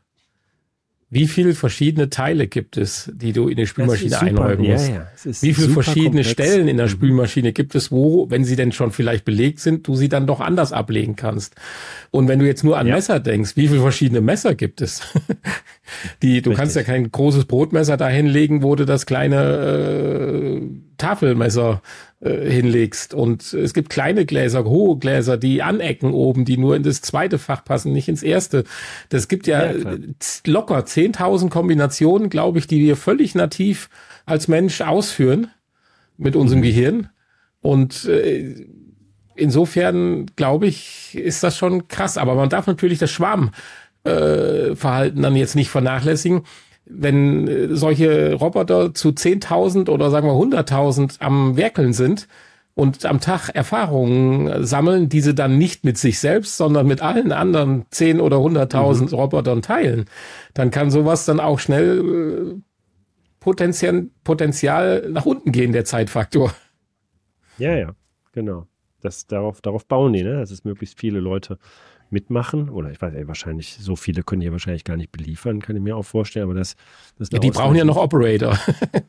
Wie viele verschiedene Teile gibt es, die du in die Spülmaschine Das ist super, einräumen musst? Ja, ja. Es ist Wie viele super verschiedene komplex. Stellen in der Mhm. Spülmaschine gibt es, wo, wenn sie denn schon vielleicht belegt sind, du sie dann doch anders ablegen kannst? Und wenn du jetzt nur an Ja. Messer denkst, wie viele verschiedene Messer gibt es? Die, du Richtig. kannst ja kein großes Brotmesser da hinlegen, wo du das kleine äh, Tafelmesser äh, hinlegst. Und es gibt kleine Gläser, hohe Gläser, die anecken oben, die nur in das zweite Fach passen, nicht ins erste. Das gibt ja, Ja, klar. äh, locker zehntausend Kombinationen, glaube ich, die wir völlig nativ als Mensch ausführen mit unserem Gehirn. Und äh, insofern, glaube ich, ist das schon krass. Aber man darf natürlich das Schwarmverhalten äh, Verhalten dann jetzt nicht vernachlässigen. Wenn äh, solche Roboter zu zehntausend oder sagen wir hunderttausend am Werkeln sind und am Tag Erfahrungen sammeln, diese dann nicht mit sich selbst, sondern mit allen anderen zehn oder hunderttausend Mhm. Robotern teilen, dann kann sowas dann auch schnell äh, Potenzial, Potenzial nach unten gehen, der Zeitfaktor. Ja, ja, genau. Das, darauf, darauf bauen die, ne? Dass es möglichst viele Leute mitmachen. Oder ich weiß, ey, wahrscheinlich, so viele können die wahrscheinlich gar nicht beliefern, kann ich mir auch vorstellen. Aber das, das ist Ja, eine die brauchen ja noch Operator.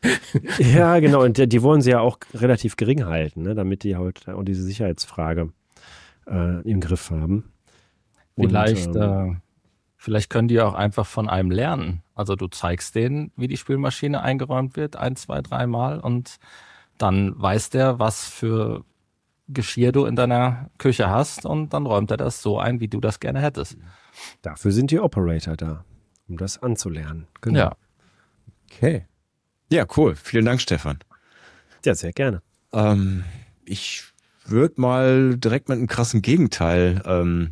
Ja, genau. Und die, die wollen sie ja auch relativ gering halten, ne? Damit die halt auch diese Sicherheitsfrage äh, im Griff haben. Und, Vielleicht, ähm, äh, vielleicht können die auch einfach von einem lernen. Also du zeigst denen, wie die Spülmaschine eingeräumt wird, ein, zwei, dreimal und dann weiß der, was für Geschirr du in deiner Küche hast und dann räumt er das so ein, wie du das gerne hättest. Dafür sind die Operator da, um das anzulernen. Genau. Ja. Okay. Ja, cool. Vielen Dank, Stefan. Ja, sehr gerne. Ähm, ich würde mal direkt mit einem krassen Gegenteil ähm,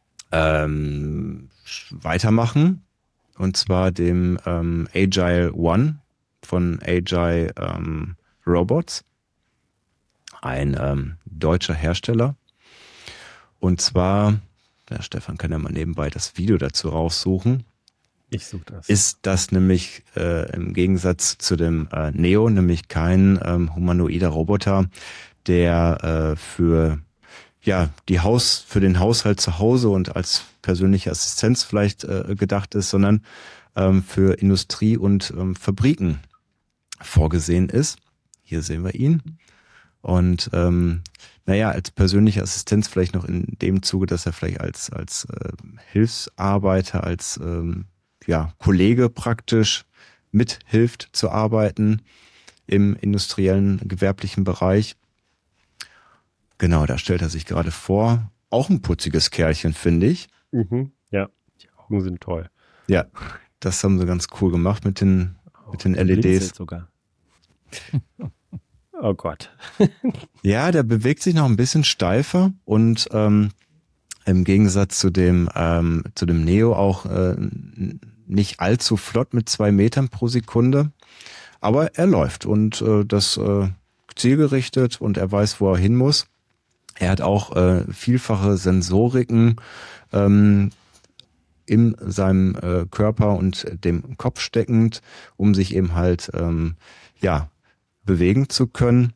ähm, weitermachen. Und zwar dem ähm, Agile One von Agile ähm, Robots. Ein ähm, deutscher Hersteller. Und zwar der Stefan kann ja mal nebenbei das Video dazu raussuchen. Ich suche das. Ist das nämlich äh, im Gegensatz zu dem äh, Neo nämlich kein ähm, humanoider Roboter, der äh, für ja die Haus für den Haushalt zu Hause und als persönliche Assistenz vielleicht äh, gedacht ist, sondern ähm, für Industrie und ähm, Fabriken vorgesehen ist. Hier sehen wir ihn. Und ähm, naja, als persönliche Assistenz vielleicht noch in dem Zuge, dass er vielleicht als als äh, Hilfsarbeiter, als ähm, ja, Kollege praktisch mithilft zu arbeiten im industriellen, gewerblichen Bereich. Genau, da stellt er sich gerade vor. Auch ein putziges Kerlchen, finde ich. Mhm. Ja, die Augen sind toll. Ja, das haben sie ganz cool gemacht mit den, Oh, mit den der L E Ds. blinzelt sogar. Oh Gott. Ja, der bewegt sich noch ein bisschen steifer und ähm, im Gegensatz zu dem ähm, zu dem Neo auch äh, nicht allzu flott mit zwei Metern pro Sekunde, aber er läuft und äh, das äh, zielgerichtet und er weiß, wo er hin muss. Er hat auch äh, vielfache Sensoriken ähm, in seinem äh, Körper und dem Kopf steckend, um sich eben halt ähm, ja bewegen zu können.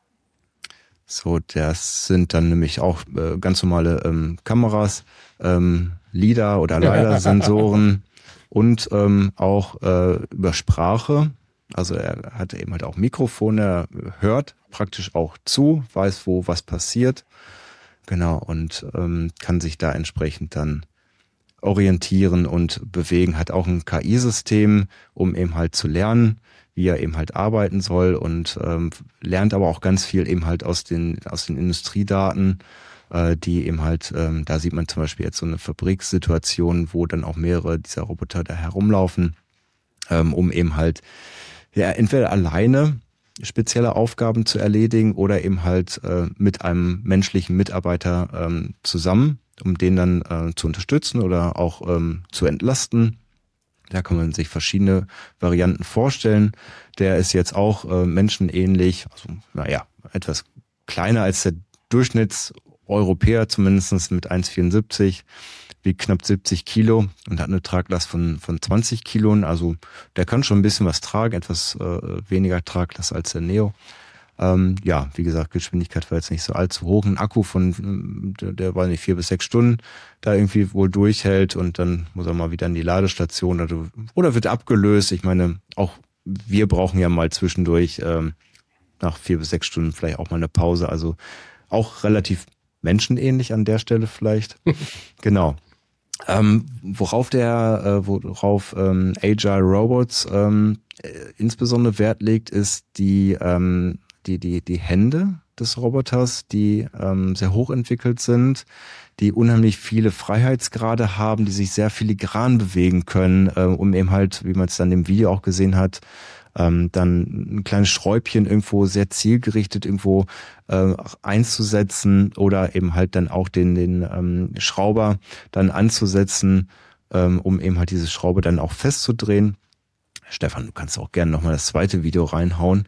So, das sind dann nämlich auch äh, ganz normale ähm, Kameras, ähm, LiDAR oder LiDAR-Sensoren und ähm, auch äh, über Sprache. Also er hat eben halt auch Mikrofone, er hört praktisch auch zu, weiß, wo was passiert. Genau, und ähm, kann sich da entsprechend dann orientieren und bewegen. Hat auch ein K I-System, um eben halt zu lernen, wie er eben halt arbeiten soll und ähm, lernt aber auch ganz viel eben halt aus den aus den Industriedaten, äh, die eben halt, ähm, da sieht man zum Beispiel jetzt so eine Fabrikssituation, wo dann auch mehrere dieser Roboter da herumlaufen, ähm, um eben halt ja entweder alleine spezielle Aufgaben zu erledigen oder eben halt äh, mit einem menschlichen Mitarbeiter ähm, zusammen, um den dann äh, zu unterstützen oder auch ähm, zu entlasten. Da kann man sich verschiedene Varianten vorstellen. Der ist jetzt auch äh, menschenähnlich, also naja, etwas kleiner als der Durchschnittseuropäer, zumindest mit eins Komma vierundsiebzig, wiegt knapp siebzig Kilo und hat eine Traglast von von zwanzig Kilo. Also der kann schon ein bisschen was tragen, etwas äh, weniger Traglast als der Neo. Ähm, ja, wie gesagt, Geschwindigkeit war jetzt nicht so allzu hoch. Ein Akku von, der, der war nicht vier bis sechs Stunden, da irgendwie wohl durchhält und dann muss er mal wieder in die Ladestation oder, oder wird abgelöst. Ich meine, auch wir brauchen ja mal zwischendurch ähm, nach vier bis sechs Stunden vielleicht auch mal eine Pause. Also auch relativ menschenähnlich an der Stelle vielleicht. Genau. Ähm, worauf der, äh, worauf ähm, Agile Robots ähm, äh, insbesondere Wert legt, ist die ähm, die die die Hände des Roboters, die ähm, sehr hoch entwickelt sind, die unheimlich viele Freiheitsgrade haben, die sich sehr filigran bewegen können, äh, um eben halt, wie man es dann im Video auch gesehen hat, ähm, dann ein kleines Schräubchen irgendwo sehr zielgerichtet irgendwo äh, einzusetzen oder eben halt dann auch den den ähm, Schrauber dann anzusetzen, ähm, um eben halt diese Schraube dann auch festzudrehen. Stefan, du kannst auch gerne nochmal das zweite Video reinhauen.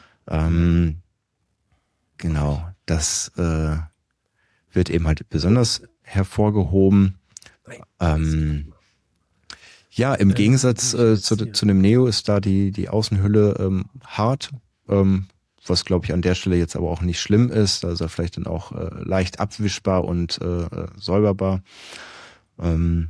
Ähm, genau, das äh, wird eben halt besonders hervorgehoben. Ähm, ja, im Gegensatz äh, zu, zu dem Neo ist da die die Außenhülle ähm, hart, ähm, was glaube ich an der Stelle jetzt aber auch nicht schlimm ist. Also vielleicht dann auch äh, leicht abwischbar und äh, säuberbar. Ähm,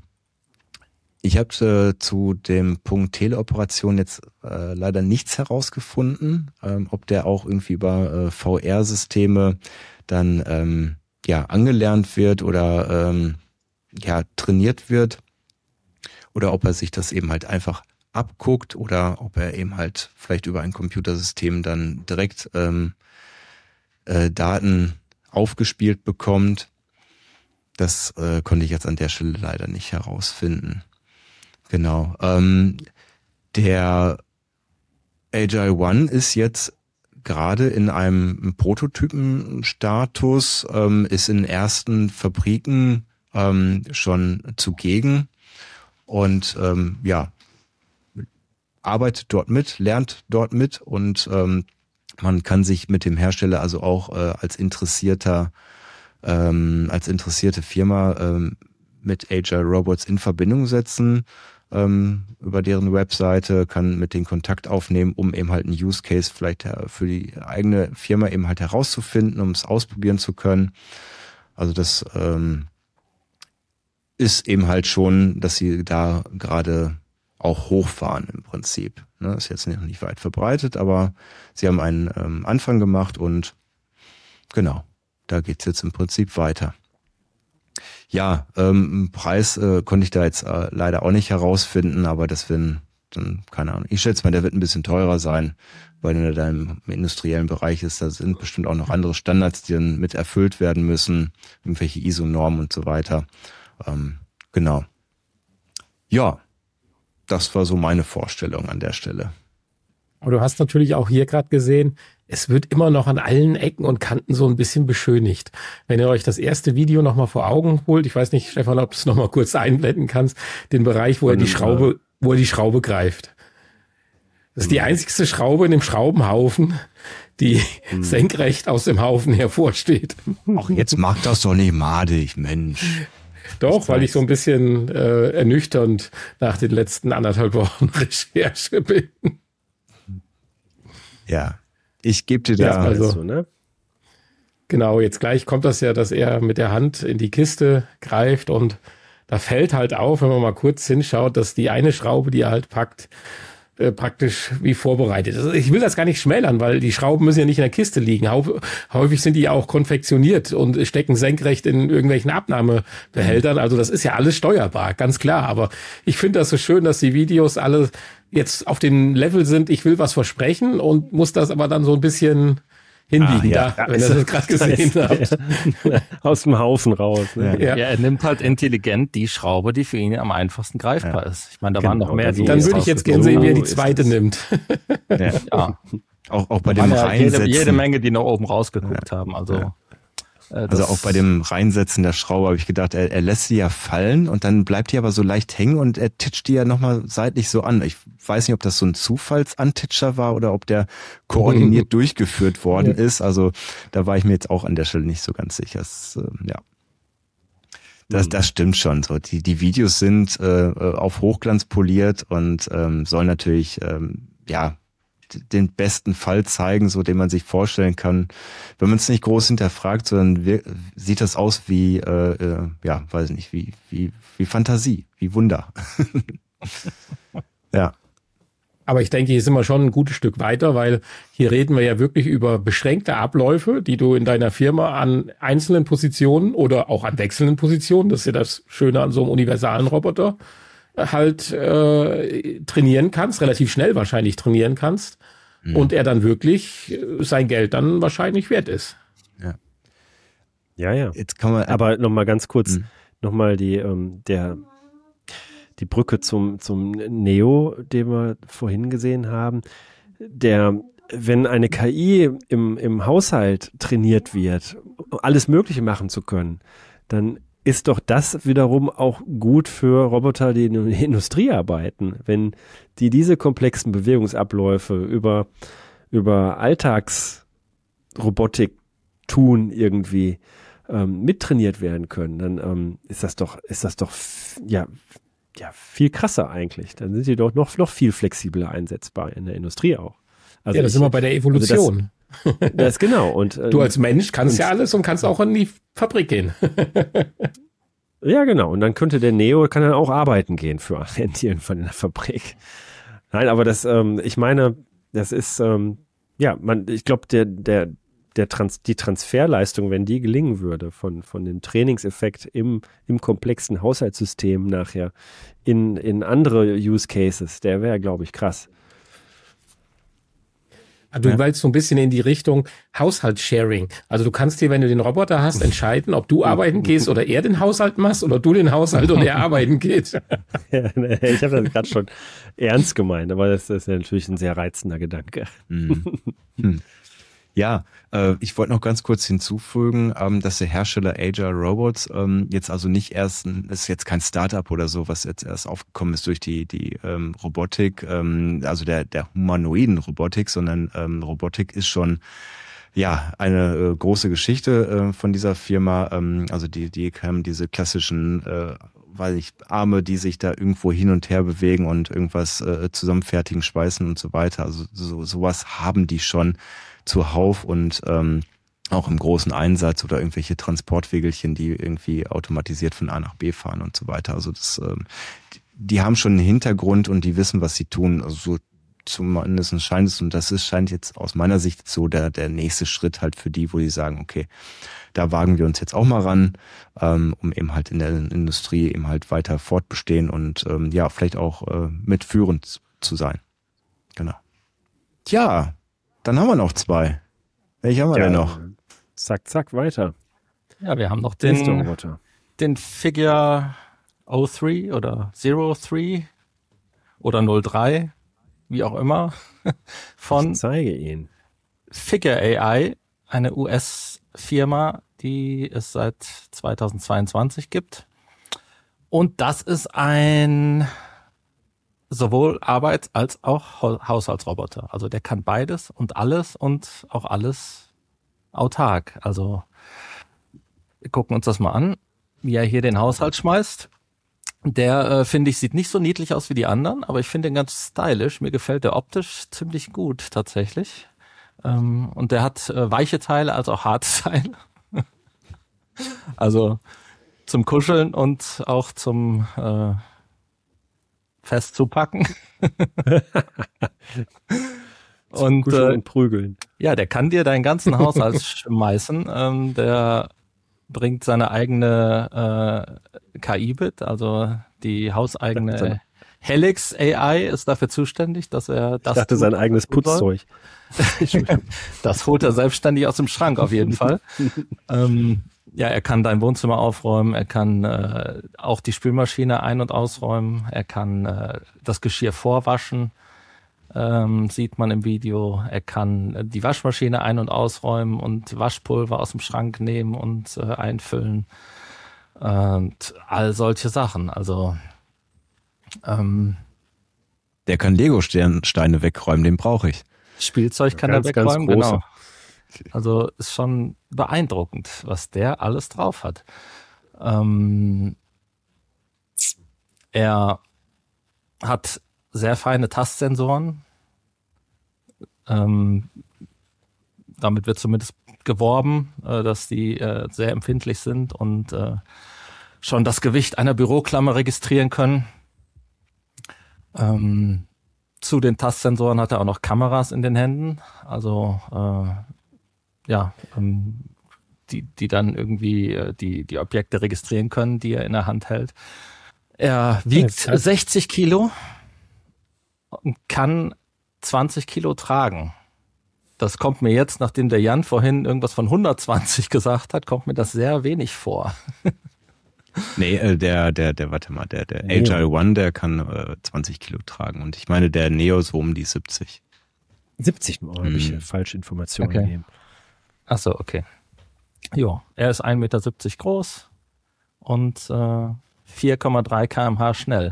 Ich habe äh, zu dem Punkt Teleoperation jetzt äh, leider nichts herausgefunden, ähm, ob der auch irgendwie über äh, V R-Systeme dann ähm, ja angelernt wird oder ähm, ja trainiert wird oder ob er sich das eben halt einfach abguckt oder ob er eben halt vielleicht über ein Computersystem dann direkt ähm, äh, Daten aufgespielt bekommt. Das äh, konnte ich jetzt an der Stelle leider nicht herausfinden. Genau. Ähm, der Agile One ist jetzt gerade in einem Prototypenstatus, ähm, ist in ersten Fabriken ähm, schon zugegen und ähm, ja, arbeitet dort mit, lernt dort mit und ähm, man kann sich mit dem Hersteller also auch äh, als interessierter, ähm, als interessierte Firma ähm, mit Agile Robots in Verbindung setzen ähm, über deren Webseite, kann mit denen Kontakt aufnehmen, um eben halt einen Use Case vielleicht für die eigene Firma eben halt herauszufinden, um es ausprobieren zu können. Also das ähm, ist eben halt schon, dass sie da gerade auch hochfahren im Prinzip. Ne, ist jetzt noch nicht weit verbreitet, aber sie haben einen ähm, Anfang gemacht und genau, da geht's jetzt im Prinzip weiter. Ja, ähm, Preis äh, konnte ich da jetzt äh, leider auch nicht herausfinden, aber das wird dann, keine Ahnung, ich schätze mal, der wird ein bisschen teurer sein, weil er da im industriellen Bereich ist. Da sind bestimmt auch noch andere Standards, die dann mit erfüllt werden müssen, irgendwelche I S O-Normen und so weiter. Ähm, genau. Ja, das war so meine Vorstellung an der Stelle. Aber du hast natürlich auch hier gerade gesehen, es wird immer noch an allen Ecken und Kanten so ein bisschen beschönigt. Wenn ihr euch das erste Video nochmal vor Augen holt, ich weiß nicht, Stefan, ob du es nochmal kurz einblenden kannst, den Bereich, wo er die Schraube, wo er die Schraube greift. Das ist die einzigste Schraube in dem Schraubenhaufen, die hm. senkrecht aus dem Haufen hervorsteht. Ach, jetzt macht das doch nicht madig, Mensch. Doch, weil ich so ein bisschen äh, ernüchternd nach den letzten anderthalb Wochen Recherche bin. Ja, ich gebe dir da. Ja, also, so, ne? Genau, jetzt gleich kommt das ja, dass er mit der Hand in die Kiste greift und da fällt halt auf, wenn man mal kurz hinschaut, dass die eine Schraube, die er halt packt, äh, praktisch wie vorbereitet ist. Also ich will das gar nicht schmälern, weil die Schrauben müssen ja nicht in der Kiste liegen. Häufig sind die ja auch konfektioniert und stecken senkrecht in irgendwelchen Abnahmebehältern. Also das ist ja alles steuerbar, ganz klar. Aber ich finde das so schön, dass die Videos alle jetzt auf dem Level sind, ich will was versprechen und muss das aber dann so ein bisschen hinbiegen, ah, ja. da, wenn ihr das gerade gesehen habt. Aus dem Haufen raus. Ne? Ja. Ja, er nimmt halt intelligent die Schraube, die für ihn am einfachsten greifbar ja. ist. Ich meine, da genau, waren noch mehr. die Dann würde ich jetzt gerne sehen, wie er die zweite so nimmt. Ja. ja. Auch, auch bei da dem ja Reinsetzen. Jede, jede Menge, die nach oben rausgeguckt ja. haben. Also ja. Also auch bei dem Reinsetzen der Schraube habe ich gedacht, er, er lässt sie ja fallen und dann bleibt die aber so leicht hängen und er titscht die ja nochmal seitlich so an. Ich weiß nicht, ob das so ein Zufallsantitscher war oder ob der koordiniert durchgeführt worden ja. ist. Also da war ich mir jetzt auch an der Stelle nicht so ganz sicher. Das, äh, ja. Das, das stimmt schon so. Die, die Videos sind äh, auf Hochglanz poliert und ähm, sollen natürlich, ähm, ja, den besten Fall zeigen, so den man sich vorstellen kann. Wenn man es nicht groß hinterfragt, sondern wir, sieht das aus wie, äh, äh, ja, weiß nicht, wie wie wie Fantasie, wie Wunder. Ja. Aber ich denke, hier sind wir schon ein gutes Stück weiter, weil hier reden wir ja wirklich über beschränkte Abläufe, die du in deiner Firma an einzelnen Positionen oder auch an wechselnden Positionen, das ist ja das Schöne an so einem universalen Roboter, halt äh, trainieren kannst, relativ schnell wahrscheinlich trainieren kannst mhm. und er dann wirklich sein Geld dann wahrscheinlich wert ist. Ja, ja. ja. Jetzt kann man, aber nochmal ganz kurz, mhm. nochmal die, ähm, der, die Brücke zum, zum Neo, den wir vorhin gesehen haben. Der, wenn eine K I im, im Haushalt trainiert wird, alles Mögliche machen zu können, dann ist doch das wiederum auch gut für Roboter, die in der Industrie arbeiten. Wenn die diese komplexen Bewegungsabläufe über, über Alltagsrobotik tun irgendwie ähm, mittrainiert werden können, dann ähm, ist das doch, ist das doch f- ja, ja, viel krasser eigentlich. Dann sind die doch noch, noch viel flexibler einsetzbar in der Industrie auch. Also ja, das ich, sind wir bei der Evolution. Also das, das genau. Und, du als Mensch kannst ja alles und kannst auch in die Fabrik gehen. Ja, genau. Und dann könnte der Neo, kann dann auch arbeiten gehen für irgendwann in der Fabrik. Nein, aber das, ähm, ich meine, das ist, ähm, ja, man, ich glaube, der, der, der Trans, die Transferleistung, wenn die gelingen würde, von, von dem Trainingseffekt im, im komplexen Haushaltssystem nachher in, in andere Use Cases, der wäre, glaube ich, krass. Du ja. willst so ein bisschen in die Richtung Haushaltssharing. Also du kannst dir, wenn du den Roboter hast, entscheiden, ob du arbeiten gehst oder er den Haushalt machst oder du den Haushalt und er arbeiten geht. Ja, nee, ich habe das gerade schon ernst gemeint, aber das ist ja natürlich ein sehr reizender Gedanke. Mhm. Hm. Ja, äh, ich wollte noch ganz kurz hinzufügen, ähm, dass der Hersteller Agile Robots ähm, jetzt also nicht erst, das ist jetzt kein Startup oder so, was jetzt erst aufgekommen ist durch die die ähm, Robotik, ähm, also der der humanoiden Robotik, sondern ähm, Robotik ist schon ja eine äh, große Geschichte äh, von dieser Firma. Ähm, also die die haben diese klassischen äh, weiß ich, Arme, die sich da irgendwo hin und her bewegen und irgendwas äh, zusammenfertigen, schweißen und so weiter. Also so sowas haben die schon zuhauf und ähm, auch im großen Einsatz oder irgendwelche Transportwegelchen, die irgendwie automatisiert von A nach B fahren und so weiter. Also das, ähm, die, die haben schon einen Hintergrund und die wissen, was sie tun. Also so zumindest scheint es, und das ist, scheint jetzt aus meiner Sicht so der, der nächste Schritt halt für die, wo die sagen, okay, da wagen wir uns jetzt auch mal ran, ähm, um eben halt in der Industrie eben halt weiter fortbestehen und ähm, ja, vielleicht auch äh, mitführend zu sein. Genau. Tja, dann haben wir noch zwei. Welche haben wir Ja, denn noch? Zack, zack, weiter. Ja, wir haben noch Nächster den, Roboter. den Figure null drei oder null drei oder null drei, wie auch immer, von Ich zeige ihn. Figure A I, eine U S-Firma, die es seit zweitausendzweiundzwanzig gibt. Und das ist ein sowohl Arbeits- als auch Haushaltsroboter. Also der kann beides und alles und auch alles autark. Also wir gucken uns das mal an, wie er hier den Haushalt schmeißt. Der, äh, finde ich, sieht nicht so niedlich aus wie die anderen, aber ich finde den ganz stylisch. Mir gefällt der optisch ziemlich gut tatsächlich. Ähm, und der hat äh, weiche Teile als auch harte Teile. Also zum Kuscheln und auch zum äh, Festzupacken. und Kuscheln äh, und prügeln. ja, der kann dir deinen ganzen Haushalt schmeißen. Ähm, der bringt seine eigene äh, K I mit, also die hauseigene Helix A I ist dafür zuständig, dass er das Ich dachte, tut, sein was eigenes er tun soll. Putzzeug. Das holt er selbstständig aus dem Schrank auf jeden Fall. ähm, ja, er kann dein Wohnzimmer aufräumen, er kann äh, auch die Spülmaschine ein- und ausräumen, er kann äh, das Geschirr vorwaschen, ähm, sieht man im Video. Er kann äh, die Waschmaschine ein- und ausräumen und Waschpulver aus dem Schrank nehmen und äh, einfüllen und all solche Sachen. Also ähm, Der kann Lego-Steine wegräumen, den brauche ich. Spielzeug kann Ganz, er ganz wegräumen, große. genau. Also ist schon beeindruckend, was der alles drauf hat. Ähm, er hat sehr feine Tastsensoren. Ähm, damit wird zumindest geworben, äh, dass die äh, sehr empfindlich sind und äh, schon das Gewicht einer Büroklammer registrieren können. Ähm, zu den Tastsensoren hat er auch noch Kameras in den Händen, also äh, ja, ähm, die die dann irgendwie äh, die die Objekte registrieren können, die er in der Hand hält. Er wiegt Ja, sechzig Kilo und kann zwanzig Kilo tragen. Das kommt mir jetzt, nachdem der Jan vorhin irgendwas von hundertzwanzig gesagt hat, kommt mir das sehr wenig vor. Nee, äh, der, der, der, warte mal, der, der Neo. Agile One, der kann äh, zwanzig Kilo tragen. Und ich meine, der Neo so um die siebzig. siebzig Mal habe ich Hm. falsche Informationen Okay. gegeben. Ach so, okay. Jo, er ist ein Meter siebzig groß und äh, vier Komma drei Kilometer pro Stunde schnell.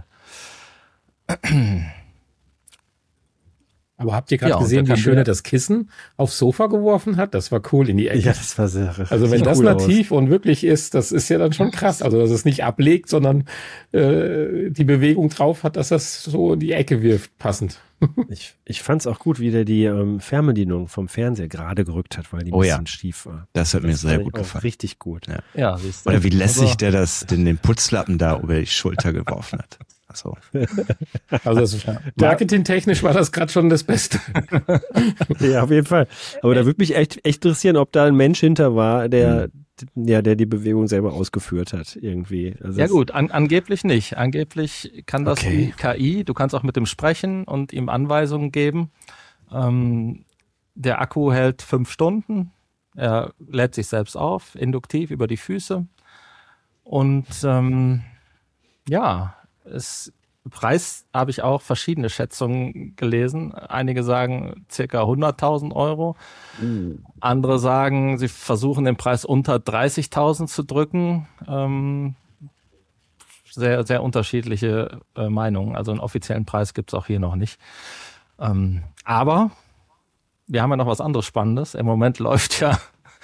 Aber habt ihr gerade Ja, und gesehen, der wie kann schön der- er das Kissen aufs Sofa geworfen hat? Das war cool in die Ecke. Ja, das war sehr Also wenn sieht das cool aus. nativ und wirklich ist, das ist ja dann schon krass. Also dass es nicht ablegt, sondern äh, die Bewegung drauf hat, dass das so in die Ecke wirft, passend. Ich, ich fand es auch gut, wie der die ähm, Fernbedienung vom Fernseher gerade gerückt hat, weil die ein Oh ja. bisschen schief war. Das hat mir Das sehr fand gut ich auch gefallen. Richtig gut. Ja. Ja, siehst du. Oder wie lässig Also, der das, den, den Putzlappen da über die Schulter geworfen hat. Also, Also das, marketingtechnisch war das gerade schon das Beste. Ja, auf jeden Fall. Aber da würde mich echt, echt interessieren, ob da ein Mensch hinter war, der, ja, der die Bewegung selber ausgeführt hat, irgendwie. Also ja das- gut, an, angeblich nicht. Angeblich kann das Okay. die K I. Du kannst auch mit dem sprechen und ihm Anweisungen geben. Ähm, der Akku hält fünf Stunden. Er lädt sich selbst auf, induktiv über die Füße. Und ähm, ja, es Preis habe ich auch verschiedene Schätzungen gelesen. Einige sagen circa hunderttausend Euro. Andere sagen, sie versuchen den Preis unter dreißigtausend zu drücken. Ähm, sehr, sehr unterschiedliche äh, Meinungen. Also einen offiziellen Preis gibt es auch hier noch nicht. Ähm, aber wir haben ja noch was anderes Spannendes. Im Moment läuft ja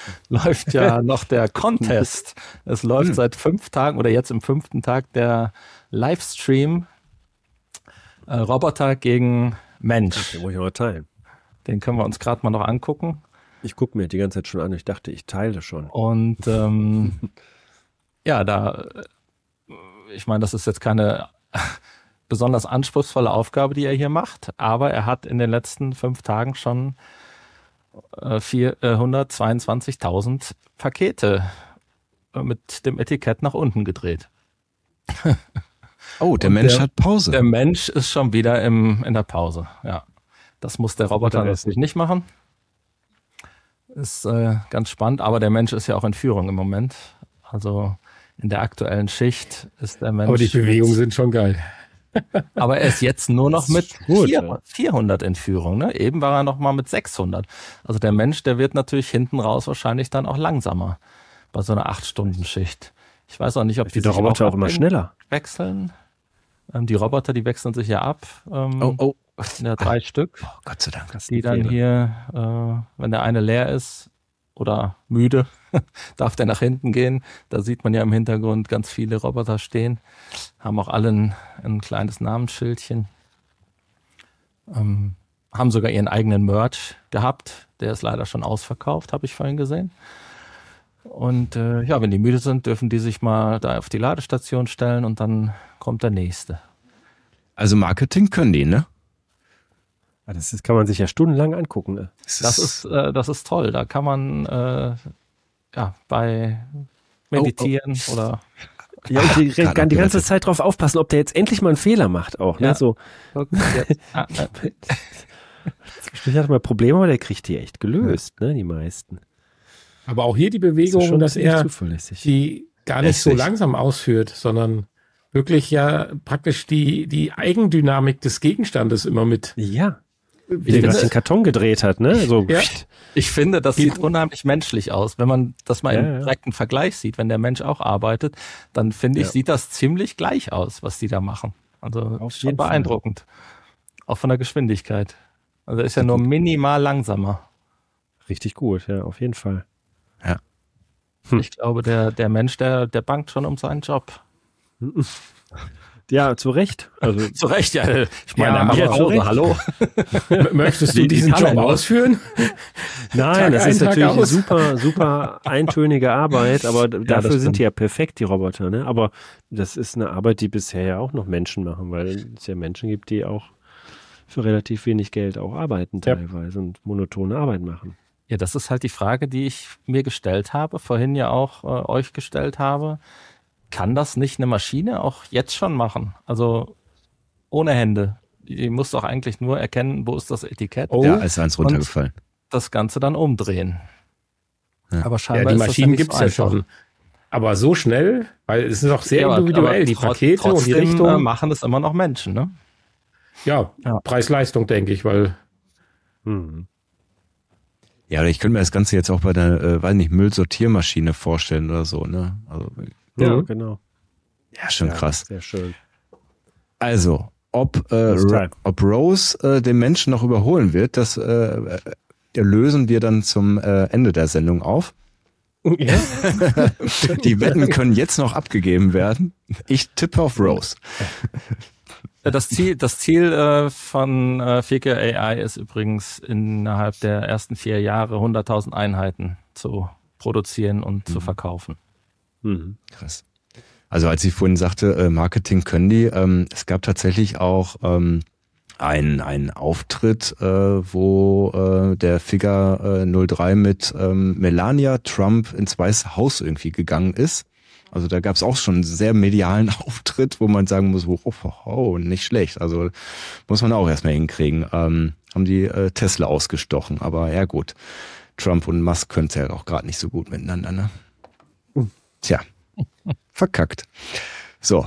läuft ja noch der Contest. Es läuft Hm. seit fünf Tagen oder jetzt im fünften Tag der Livestream äh, Roboter gegen Mensch. Den muss ich auch teilen. Den können wir uns gerade mal noch angucken. Ich gucke mir die ganze Zeit schon an. Ich dachte, ich teile schon. Und ähm, ja, da, äh, ich meine, das ist jetzt keine besonders anspruchsvolle Aufgabe, die er hier macht, aber er hat in den letzten fünf Tagen schon äh, hundertzweiundzwanzigtausend Pakete äh, mit dem Etikett nach unten gedreht. Oh, der Und Mensch der- hat Pause. Der Mensch ist schon wieder im, in der Pause, ja. Das muss der Roboter Roboter natürlich nicht machen. Ist äh, ganz spannend, aber der Mensch ist ja auch in Führung im Moment. Also in der aktuellen Schicht ist der Mensch. Aber die Bewegungen sind schon geil. Aber er ist jetzt nur noch mit gut, vier- ja. vierhundert in Führung. Ne? Eben war er noch mal mit sechshundert. Also der Mensch, der wird natürlich hinten raus wahrscheinlich dann auch langsamer bei so einer acht-Stunden-Schicht. Ich weiß auch nicht, ob die Die der sich Roboter auch immer abwechseln- schneller. wechseln. Ähm, die Roboter, die wechseln sich ja ab. Ähm, Oh, oh. Ja, drei Stück, Oh, Gott sei Dank. die dann hier, äh, wenn der eine leer ist oder müde, darf der nach hinten gehen. Da sieht man ja im Hintergrund ganz viele Roboter stehen. Haben auch alle ein, ein kleines Namensschildchen. Ähm, haben sogar ihren eigenen Merch gehabt. Der ist leider schon ausverkauft, habe ich vorhin gesehen. Und äh, ja, wenn die müde sind, dürfen die sich mal da auf die Ladestation stellen und dann kommt der nächste. Also Marketing können die, ne? Ah, Das ist, kann man sich ja stundenlang angucken. Ne? Das ist, äh, das ist toll. Da kann man äh, ja bei meditieren oder Ja, und die, Ach, gerade die, die ganze abgerettet. Zeit drauf aufpassen, ob der jetzt endlich mal einen Fehler macht auch. Ne? Ja. So, Ah, äh, ich hatte mal Probleme, aber der kriegt die echt gelöst, ne? Die meisten. Aber auch hier die Das ist Bewegung, schon dass ziemlich er zuverlässig. die gar nicht so Lässig. langsam ausführt, sondern wirklich ja praktisch die, die Eigendynamik des Gegenstandes immer mit. Ja. Wie Ich der finde- gerade den Karton gedreht hat, ne? So, Ja. ich finde, das sieht unheimlich menschlich aus. Wenn man das mal Ja, im ja. direkten Vergleich sieht, wenn der Mensch auch arbeitet, dann finde ich, Ja. sieht das ziemlich gleich aus, was die da machen. Also Auf schon jeden Fall. beeindruckend. Auch von der Geschwindigkeit. Also er ist ja nur minimal langsamer. richtig gut, ja, auf jeden Fall. Ich glaube, der, der Mensch, der, der bangt schon um seinen Job. Ja, zu Recht. Also, Zu Recht, ja. Ich meine, Ja, er macht ja, Pause, zu Recht. hallo. M- Möchtest du Wie- wie diesen kann er Job nur? ausführen? nein, Tag das ein, ist Tag natürlich aus. super, super eintönige Arbeit, aber d- das dafür sind stimmt. die ja perfekt, die Roboter, ne? Aber das ist eine Arbeit, die bisher ja auch noch Menschen machen, weil es ja Menschen gibt, die auch für relativ wenig Geld auch arbeiten Ja. teilweise und monotone Arbeit machen. Ja, das ist halt die Frage, die ich mir gestellt habe, vorhin ja auch äh, euch gestellt habe. Kann das nicht eine Maschine auch jetzt schon machen? Also ohne Hände. Die muss doch eigentlich nur erkennen, wo ist das Etikett. Oh, Ja, ist eins runtergefallen. Das Ganze dann umdrehen. Ja. Aber ja, scheinbar die ist das Maschinen nicht gibt's so ja einfach. schon. Aber so schnell, weil es ist auch sehr Ja, aber- individuell, aber die trot- Pakete und die trotzdem, Richtung. Äh, machen es immer noch Menschen, ne? ja, Ja. Preis-Leistung, denke ich, weil Hm. Ja, oder ich könnte mir das Ganze jetzt auch bei der, äh, weiß nicht, Müllsortiermaschine vorstellen oder so, ne? Also, Ja, Mhm. genau. ja, schon Ja, krass. Sehr schön. Also, ob, äh, Das ist Ro- geil. ob Rose äh, den Menschen noch überholen wird, das äh, äh, lösen wir dann zum äh, Ende der Sendung auf. Ja. Die Wetten können jetzt noch abgegeben werden. Ich tippe auf Rose. Äh, Das Ziel, das Ziel äh, von äh, Figure A I ist übrigens innerhalb der ersten vier Jahre hunderttausend Einheiten zu produzieren und zu verkaufen. Mhm. Krass. Also als ich vorhin sagte, äh, Marketing können die, ähm, es gab tatsächlich auch ähm, einen einen Auftritt, äh, wo äh, der Figure äh, null drei mit ähm, Melania Trump ins Weiße Haus irgendwie gegangen ist. Also da gab es auch schon einen sehr medialen Auftritt, wo man sagen muss, oh, oh, oh, nicht schlecht. Also muss man auch erstmal hinkriegen. Ähm, haben die äh, Tesla ausgestochen, aber ja gut. Trump und Musk können es ja auch gerade nicht so gut miteinander, ne? Tja, verkackt. So.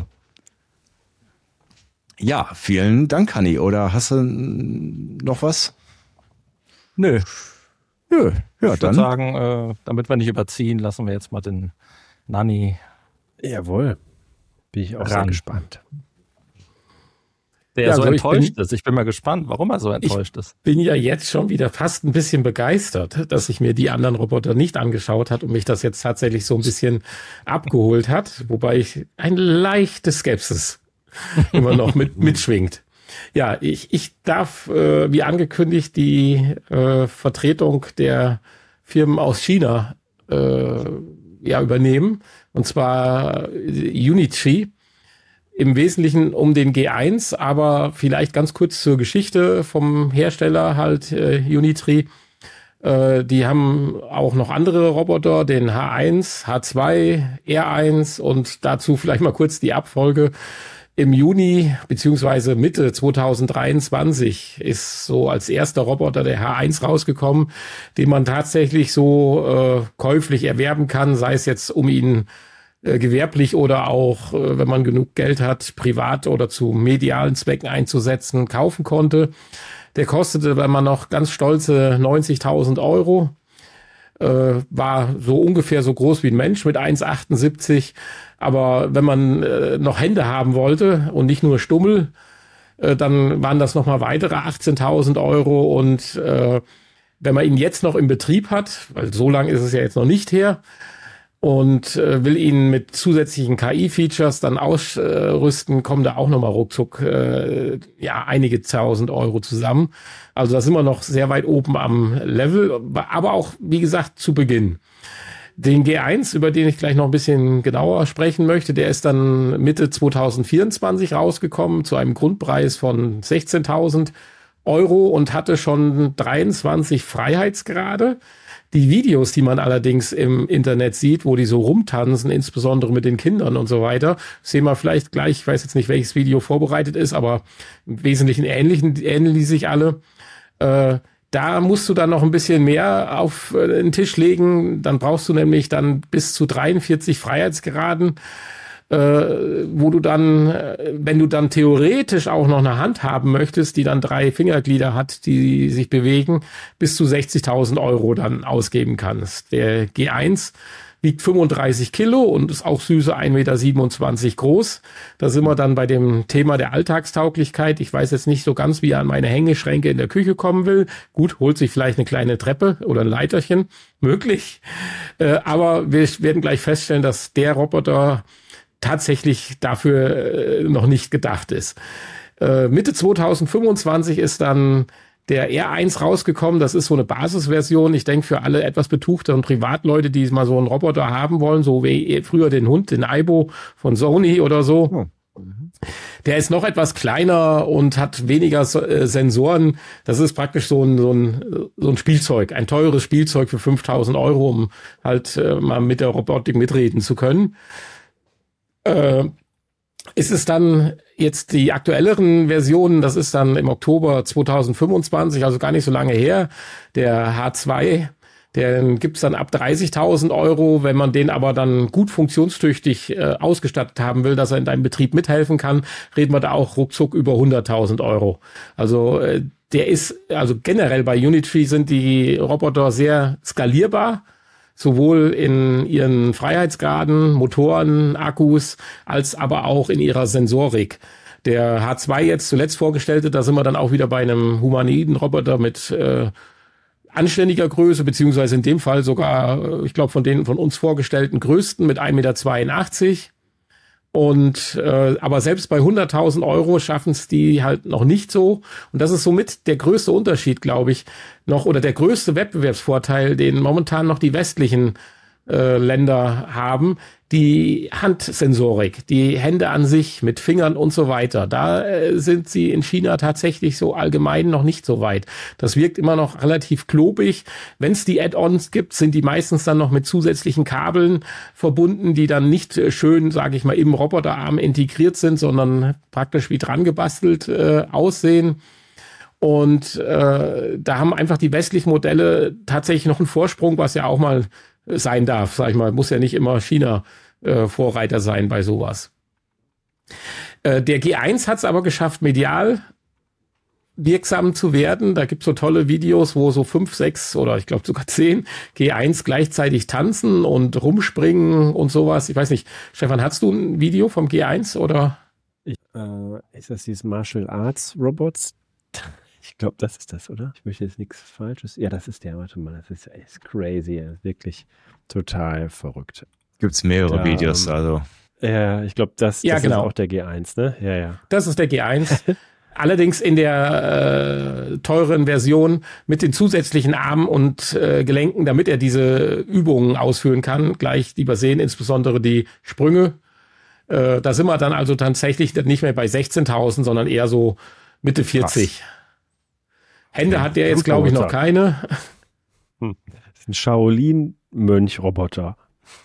Ja, vielen Dank, Hanni. Oder hast du n- noch was? Nö, Nö, ja, ich würde dann. sagen, äh, damit wir nicht überziehen, lassen wir jetzt mal den Nanni. Jawohl. Bin ich auch sehr Ran. gespannt. der Ja, so also ich enttäuscht bin- ist. Ich bin mal gespannt, warum er so enttäuscht ist. Bin ja jetzt schon wieder fast ein bisschen begeistert, dass ich mir die anderen Roboter nicht angeschaut hat und mich das jetzt tatsächlich so ein bisschen abgeholt hat, wobei ich ein leichtes Skepsis immer noch mit mitschwingt. Ja, ich, ich darf, äh, wie angekündigt, die äh, Vertretung der Firmen aus China äh, ja übernehmen, und zwar Unitree. Im Wesentlichen um den G eins, aber vielleicht ganz kurz zur Geschichte vom Hersteller halt äh, Unitree. Äh, die haben auch noch andere Roboter, den H eins, H zwei, R eins und dazu vielleicht mal kurz die Abfolge. Im Juni beziehungsweise Mitte zwanzig dreiundzwanzig ist so als erster Roboter der H eins rausgekommen, den man tatsächlich so äh, käuflich erwerben kann, sei es jetzt um ihn äh, gewerblich oder auch, äh, wenn man genug Geld hat, privat oder zu medialen Zwecken einzusetzen, kaufen konnte. Der kostete, wenn man noch ganz stolze neunzigtausend Euro. Äh, war so ungefähr so groß wie ein Mensch mit eins Komma achtundsiebzig. Aber wenn man äh, noch Hände haben wollte und nicht nur Stummel, äh, dann waren das nochmal weitere achtzehntausend Euro. Und äh, wenn man ihn jetzt noch im Betrieb hat, weil so lange ist es ja jetzt noch nicht her, und äh, will ihn mit zusätzlichen K I-Features dann ausrüsten, kommen da auch nochmal ruckzuck äh, ja einige tausend Euro zusammen. Also da sind wir noch sehr weit oben am Level, aber auch, wie gesagt, zu Beginn. Den G eins, über den ich gleich noch ein bisschen genauer sprechen möchte, der ist dann Mitte zwanzig vierundzwanzig rausgekommen zu einem Grundpreis von sechzehntausend Euro und hatte schon dreiundzwanzig Freiheitsgrade. Die Videos, die man allerdings im Internet sieht, wo die so rumtanzen, insbesondere mit den Kindern und so weiter, sehen wir vielleicht gleich, ich weiß jetzt nicht, welches Video vorbereitet ist, aber im Wesentlichen ähnlichen, ähneln die sich alle. Äh, da musst du dann noch ein bisschen mehr auf äh, den Tisch legen. Dann brauchst du nämlich dann bis zu dreiundvierzig Freiheitsgraden, äh, wo du dann, äh, wenn du dann theoretisch auch noch eine Hand haben möchtest, die dann drei Fingerglieder hat, die sich bewegen, bis zu sechzigtausend Euro dann ausgeben kannst. Der G eins wiegt fünfunddreißig Kilo und ist auch süße ein Komma siebenundzwanzig Meter groß. Da sind wir dann bei dem Thema der Alltagstauglichkeit. Ich weiß jetzt nicht so ganz, wie er an meine Hängeschränke in der Küche kommen will. Gut, holt sich vielleicht eine kleine Treppe oder ein Leiterchen. Möglich. Äh, aber wir werden gleich feststellen, dass der Roboter tatsächlich dafür äh, noch nicht gedacht ist. Äh, Mitte zwanzig fünfundzwanzig ist dann der R eins rausgekommen. Das ist so eine Basisversion. Ich denke, für alle etwas betuchteren Privatleute, die mal so einen Roboter haben wollen, so wie früher den Hund, den Aibo von Sony oder so. Oh. Der ist noch etwas kleiner und hat weniger äh, Sensoren. Das ist praktisch so ein, so ein, so ein Spielzeug, ein teures Spielzeug für fünftausend Euro, um halt äh, mal mit der Robotik mitreden zu können. Äh, ist es dann jetzt die aktuelleren Versionen, das ist dann im Oktober zwanzig fünfundzwanzig, also gar nicht so lange her, der H zwei, den gibt's dann ab dreißigtausend Euro, wenn man den aber dann gut funktionstüchtig äh, ausgestattet haben will, dass er in deinem Betrieb mithelfen kann, reden wir da auch ruckzuck über hunderttausend Euro. Also äh, der ist, also generell bei Unitree sind die Roboter sehr skalierbar, sowohl in ihren Freiheitsgraden, Motoren, Akkus, als aber auch in ihrer Sensorik. Der H zwei jetzt zuletzt vorgestellte, da sind wir dann auch wieder bei einem humanoiden Roboter mit äh, anständiger Größe, beziehungsweise in dem Fall sogar, ich glaube, von den von uns vorgestellten größten mit ein Komma zweiundachtzig Meter. Und äh, aber selbst bei hunderttausend Euro schaffen es die halt noch nicht so. Und das ist somit der größte Unterschied, glaube ich, noch oder der größte Wettbewerbsvorteil, den momentan noch die westlichen äh, Länder haben. Die Handsensorik, die Hände an sich mit Fingern und so weiter. Da äh, sind sie in China tatsächlich so allgemein noch nicht so weit. Das wirkt immer noch relativ klobig. Wenn es die Add-ons gibt, sind die meistens dann noch mit zusätzlichen Kabeln verbunden, die dann nicht äh, schön, sage ich mal, im Roboterarm integriert sind, sondern praktisch wie dran gebastelt äh, aussehen. Und äh, da haben einfach die westlichen Modelle tatsächlich noch einen Vorsprung, was ja auch mal sein darf, sag ich mal. Muss ja nicht immer China äh, Vorreiter sein bei sowas. Äh, der G eins hat es aber geschafft, medial wirksam zu werden. Da gibt's so tolle Videos, wo so fünf, sechs oder ich glaube sogar zehn G eins gleichzeitig tanzen und rumspringen und sowas. Ich weiß nicht, Stefan, hast du ein Video vom G eins oder? Ich, Äh, ist das dieses Martial Arts Robots? Ich glaube, das ist das, oder? Ich möchte jetzt nichts Falsches. Ja, das ist der. Warte mal, das ist, ist crazy. Wirklich total verrückt. Gibt's mehrere Da, Videos, also. Ja, ich glaube, das, Ja, das genau. ist auch der G eins, ne? Ja, ja. Das ist der G eins. Allerdings in der äh, teuren Version mit den zusätzlichen Armen und äh, Gelenken, damit er diese Übungen ausführen kann. Gleich, die wir sehen, insbesondere die Sprünge. Äh, da sind wir dann also tatsächlich nicht mehr bei sechzehntausend, sondern eher so Mitte vierzig. Krass. Hände hat der jetzt, glaube ich, noch keine. Hm. Das ist ein Shaolin-Mönch-Roboter.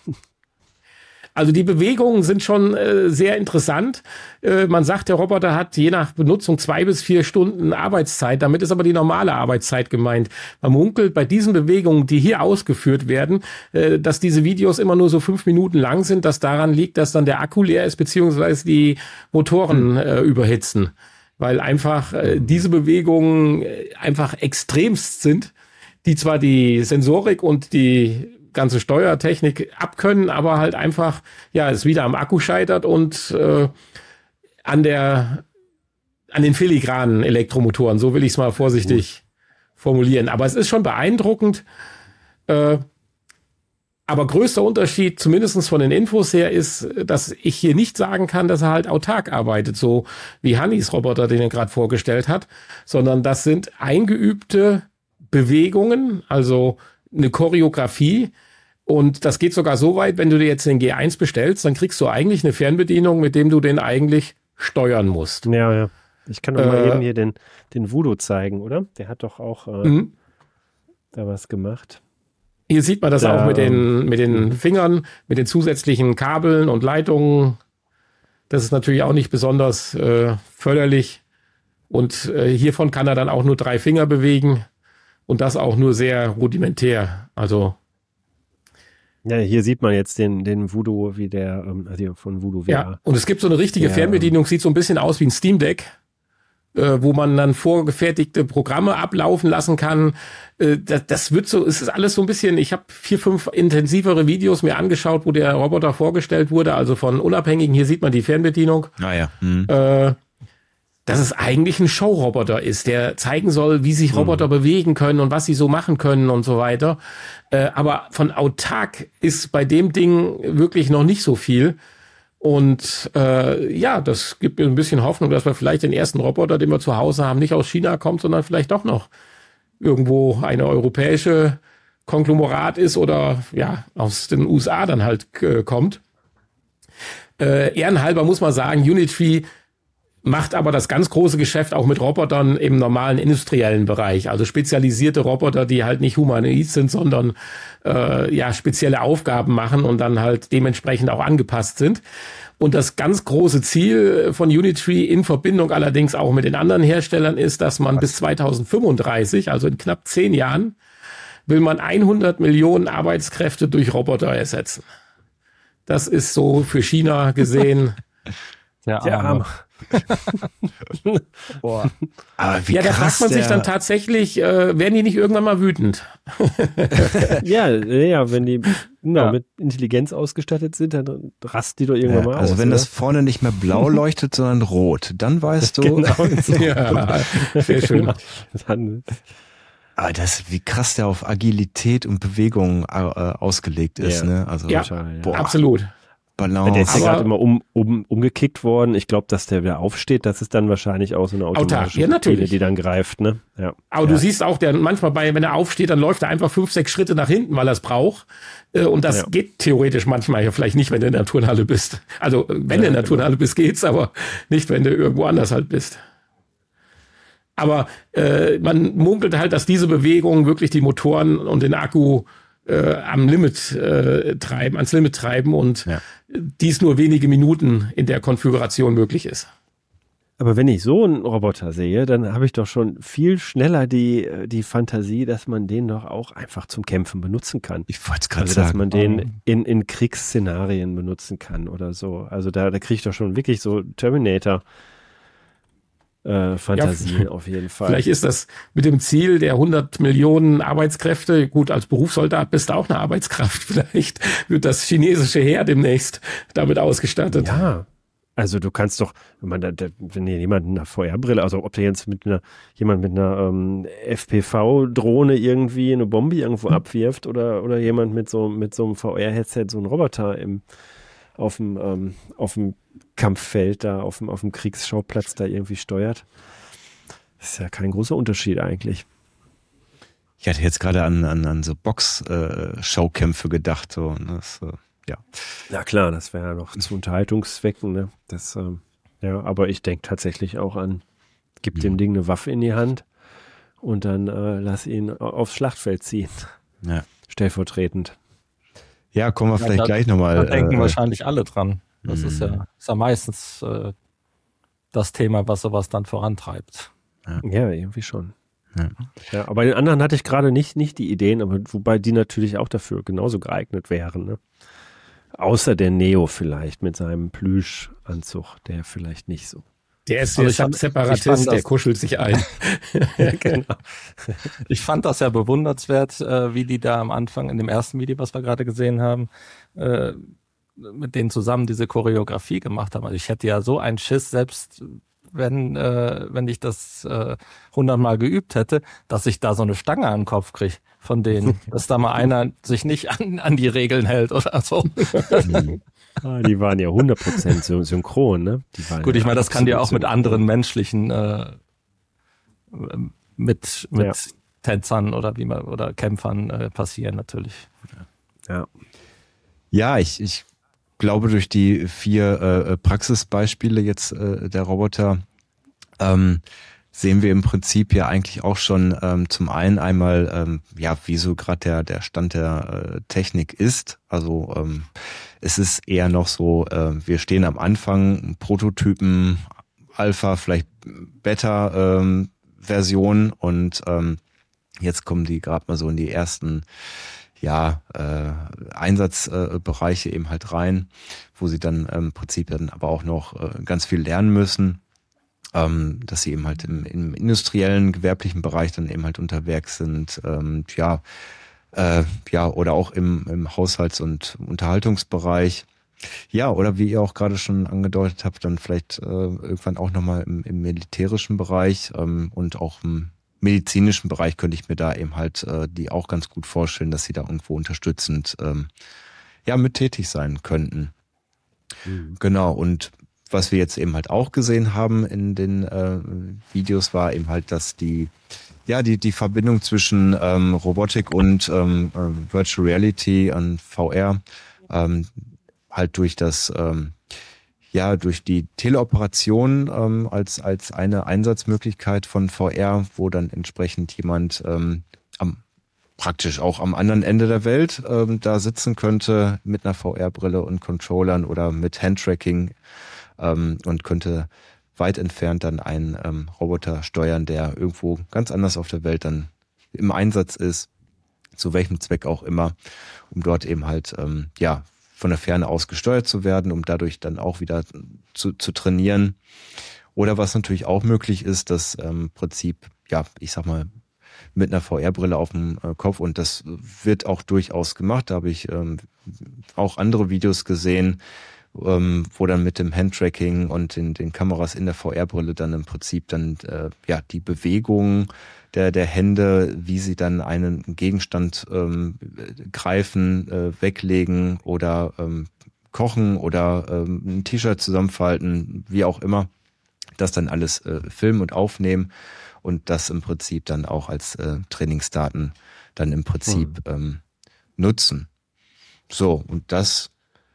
Also die Bewegungen sind schon äh, sehr interessant. Äh, man sagt, der Roboter hat je nach Benutzung zwei bis vier Stunden Arbeitszeit. Damit ist aber die normale Arbeitszeit gemeint. Man munkelt bei diesen Bewegungen, die hier ausgeführt werden, äh, dass diese Videos immer nur so fünf Minuten lang sind, das daran liegt, dass dann der Akku leer ist, beziehungsweise die Motoren äh, überhitzen. Weil einfach äh, diese Bewegungen äh, einfach extremst sind, die zwar die Sensorik und die ganze Steuertechnik abkönnen, aber halt einfach, ja, es wieder am Akku scheitert und äh, an der, an den filigranen Elektromotoren, so will ich es mal vorsichtig formulieren. Aber es ist schon beeindruckend. Äh, aber größter Unterschied, zumindest von den Infos her, ist, dass ich hier nicht sagen kann, dass er halt autark arbeitet, so wie Hannys Roboter, den er gerade vorgestellt hat, sondern das sind eingeübte Bewegungen, also eine Choreografie. Und das geht sogar so weit, wenn du dir jetzt den G eins bestellst, dann kriegst du eigentlich eine Fernbedienung, mit dem du den eigentlich steuern musst. Ja, ja. Ich kann doch Äh, mal eben hier den, den Voodoo zeigen, oder? Der hat doch auch äh, Mhm. da was gemacht. Hier sieht man das Da, auch mit den, mit den Fingern, mit den zusätzlichen Kabeln und Leitungen. Das ist natürlich auch nicht besonders äh, förderlich. Und äh, hiervon kann er dann auch nur drei Finger bewegen. Und das auch nur sehr rudimentär. Also, Ja, hier sieht man jetzt den, den Voodoo, wie der, ähm, also von Voodoo V R. ja. Und es gibt so eine richtige Ja. Fernbedienung, sieht so ein bisschen aus wie ein Steam Deck, äh, wo man dann vorgefertigte Programme ablaufen lassen kann. Äh, das, das wird so, es ist alles so ein bisschen, ich habe vier, fünf intensivere Videos mir angeschaut, wo der Roboter vorgestellt wurde, also von Unabhängigen. Hier sieht man die Fernbedienung. Naja. Hm. Äh, dass es eigentlich ein Showroboter ist, der zeigen soll, wie sich Roboter mhm. bewegen können und was sie so machen können und so weiter. Äh, aber von autark ist bei dem Ding wirklich noch nicht so viel. Und äh, ja, das gibt mir ein bisschen Hoffnung, dass wir vielleicht den ersten Roboter, den wir zu Hause haben, nicht aus China kommt, sondern vielleicht doch noch irgendwo eine europäische Konglomerat ist oder ja aus den U S A dann halt äh, kommt. Äh, ehrenhalber muss man sagen, Unitree macht aber das ganz große Geschäft auch mit Robotern im normalen industriellen Bereich. Also spezialisierte Roboter, die halt nicht humanoid sind, sondern äh, ja spezielle Aufgaben machen und dann halt dementsprechend auch angepasst sind. Und das ganz große Ziel von Unitree in Verbindung allerdings auch mit den anderen Herstellern ist, dass man bis zweitausendfünfunddreißig, also in knapp zehn Jahren, will man hundert Millionen Arbeitskräfte durch Roboter ersetzen. Das ist so für China gesehen. Der Der Arme. Arme. Boah. Aber wie Ja, da krass fragt man sich der- dann tatsächlich, äh, werden die nicht irgendwann mal wütend? Ja, ja, wenn die genau, Ja. mit Intelligenz ausgestattet sind, dann rasten die doch irgendwann Ja, mal also aus. wenn oder? das vorne nicht mehr blau leuchtet, sondern rot, dann weißt du, Genau. Ja, sehr schön. Dann, aber das, wie krass der auf Agilität und Bewegung äh, ausgelegt ist, Ja. ne? Also Ja, total, ja. boah, Absolut. Balance. der ist ja Aber- gerade immer um, um, umgekickt worden. Ich glaube, dass der wieder aufsteht. Das ist dann wahrscheinlich auch so eine automatische ja, natürlich. Routine, die dann greift. Ne? Ja. Aber du siehst auch, der manchmal bei, wenn er aufsteht, dann läuft er einfach fünf, sechs Schritte nach hinten, weil er es braucht. Äh, Und das Ja. geht theoretisch manchmal ja vielleicht nicht, wenn du in der Turnhalle bist. Also äh, wenn du in der Turnhalle bist, geht's, aber nicht, wenn du irgendwo anders halt bist. Aber äh, man munkelt halt, dass diese Bewegungen wirklich die Motoren und den Akku äh, am Limit äh, treiben, ans Limit treiben und Ja. dies nur wenige Minuten in der Konfiguration möglich ist. Aber wenn ich so einen Roboter sehe, dann habe ich doch schon viel schneller die, die Fantasie, dass man den doch auch einfach zum Kämpfen benutzen kann. Ich wollte es gerade Also, dass sagen. man den in, in Kriegsszenarien benutzen kann oder so. Also, da, da kriege ich doch schon wirklich so Terminator äh, Fantasien auf jeden Fall. Vielleicht ist das mit dem Ziel der hundert Millionen Arbeitskräfte, gut, als Berufssoldat bist du auch eine Arbeitskraft, vielleicht wird das chinesische Heer demnächst damit ausgestattet. Ja. Also du kannst doch, wenn man da, da, wenn jemand eine V R-Brille, also ob der jetzt mit einer, jemand mit einer ähm, F P V-Drohne irgendwie eine Bombe irgendwo abwirft oder oder jemand mit so mit so einem V R-Headset so einen Roboter im auf dem ähm, auf dem Kampffeld da, auf dem auf dem Kriegsschauplatz da irgendwie steuert. Das ist ja kein großer Unterschied eigentlich. Ich hatte jetzt gerade an an an so Box-Showkämpfe äh, gedacht, so das, äh, ja. Na klar, das wäre ja noch zu Unterhaltungszwecken, ne? Das, ähm, ja, aber ich denke tatsächlich auch an, gib dem Ding eine Waffe in die Hand und dann äh, lass ihn aufs Schlachtfeld ziehen. Ja. Stellvertretend. Ja, kommen wir Ja, vielleicht da, gleich nochmal. Da denken äh, wahrscheinlich alle dran. Das mh. ist ja, ist ja meistens äh, das Thema, was sowas dann vorantreibt. Ja, ja irgendwie schon. Ja. Ja, aber den anderen hatte ich gerade nicht, nicht die Ideen, aber wobei die natürlich auch dafür genauso geeignet wären, ne? Außer der Neo vielleicht mit seinem Plüschanzug, der vielleicht nicht so. Der ist Also der ich fand- Separatist, ich fand der das- kuschelt sich ein. Genau. Ich fand das ja bewundernswert, äh, wie die da am Anfang in dem ersten Video, was wir gerade gesehen haben, äh, mit denen zusammen diese Choreografie gemacht haben. Also ich hätte ja so einen Schiss, selbst wenn äh, wenn ich das äh, hundertmal geübt hätte, dass ich da so eine Stange an den Kopf kriege von denen, dass da mal einer sich nicht an, an die Regeln hält oder so. Ah, die waren ja hundert Prozent syn- synchron, ne? Die waren Gut, ich meine, das kann dir auch absolut mit anderen menschlichen äh, mit mit Ja. Tänzern oder wie man oder Kämpfern äh, passieren natürlich. Ja. Ja, ich, ich glaube, durch die vier äh, Praxisbeispiele jetzt äh, der Roboter ähm, sehen wir im Prinzip ja eigentlich auch schon ähm, zum einen einmal, ähm, ja, wie so gerade der, der Stand der äh, Technik ist. Also ähm, es ist eher noch so, äh, wir stehen am Anfang, Prototypen, Alpha, vielleicht Beta ähm, Version und ähm, jetzt kommen die gerade mal so in die ersten ja, äh, Einsatzbereiche äh, eben halt rein, wo sie dann ähm, im Prinzip dann aber auch noch äh, ganz viel lernen müssen, ähm, dass sie eben halt im, im industriellen, gewerblichen Bereich dann eben halt unterwegs sind, ähm, ja, äh, ja, oder auch im, im Haushalts- und Unterhaltungsbereich. Ja, oder wie ihr auch gerade schon angedeutet habt, dann vielleicht äh, irgendwann auch nochmal im, im militärischen Bereich ähm, und auch im medizinischen Bereich könnte ich mir da eben halt äh, die auch ganz gut vorstellen, dass sie da irgendwo unterstützend ähm, ja mit tätig sein könnten. Mhm. Genau, und was wir jetzt eben halt auch gesehen haben in den äh, Videos war eben halt, dass die ja die die Verbindung zwischen ähm, Robotik und ähm, äh, Virtual Reality und V R ähm, halt durch das ähm, ja durch die Teleoperation ähm, als als eine Einsatzmöglichkeit von V R, wo dann entsprechend jemand ähm, am praktisch auch am anderen Ende der Welt ähm, da sitzen könnte mit einer V R-Brille und Controllern oder mit Handtracking ähm, und könnte weit entfernt dann einen ähm, Roboter steuern, der irgendwo ganz anders auf der Welt dann im Einsatz ist, zu welchem Zweck auch immer, um dort eben halt ähm, ja von der Ferne aus gesteuert zu werden, um dadurch dann auch wieder zu, zu trainieren. Oder was natürlich auch möglich ist, dass im ähm, Prinzip, ja, ich sag mal, mit einer V R-Brille auf dem äh, Kopf, und das wird auch durchaus gemacht, da habe ich ähm, auch andere Videos gesehen, ähm, wo dann mit dem Handtracking und den, den Kameras in der V R-Brille dann im Prinzip dann äh, ja die Bewegung der der Hände, wie sie dann einen Gegenstand ähm, greifen, äh, weglegen oder ähm, kochen oder ähm, ein T-Shirt zusammenfalten, wie auch immer, das dann alles äh, filmen und aufnehmen und das im Prinzip dann auch als äh, Trainingsdaten dann im Prinzip mhm. ähm, nutzen. So, und das,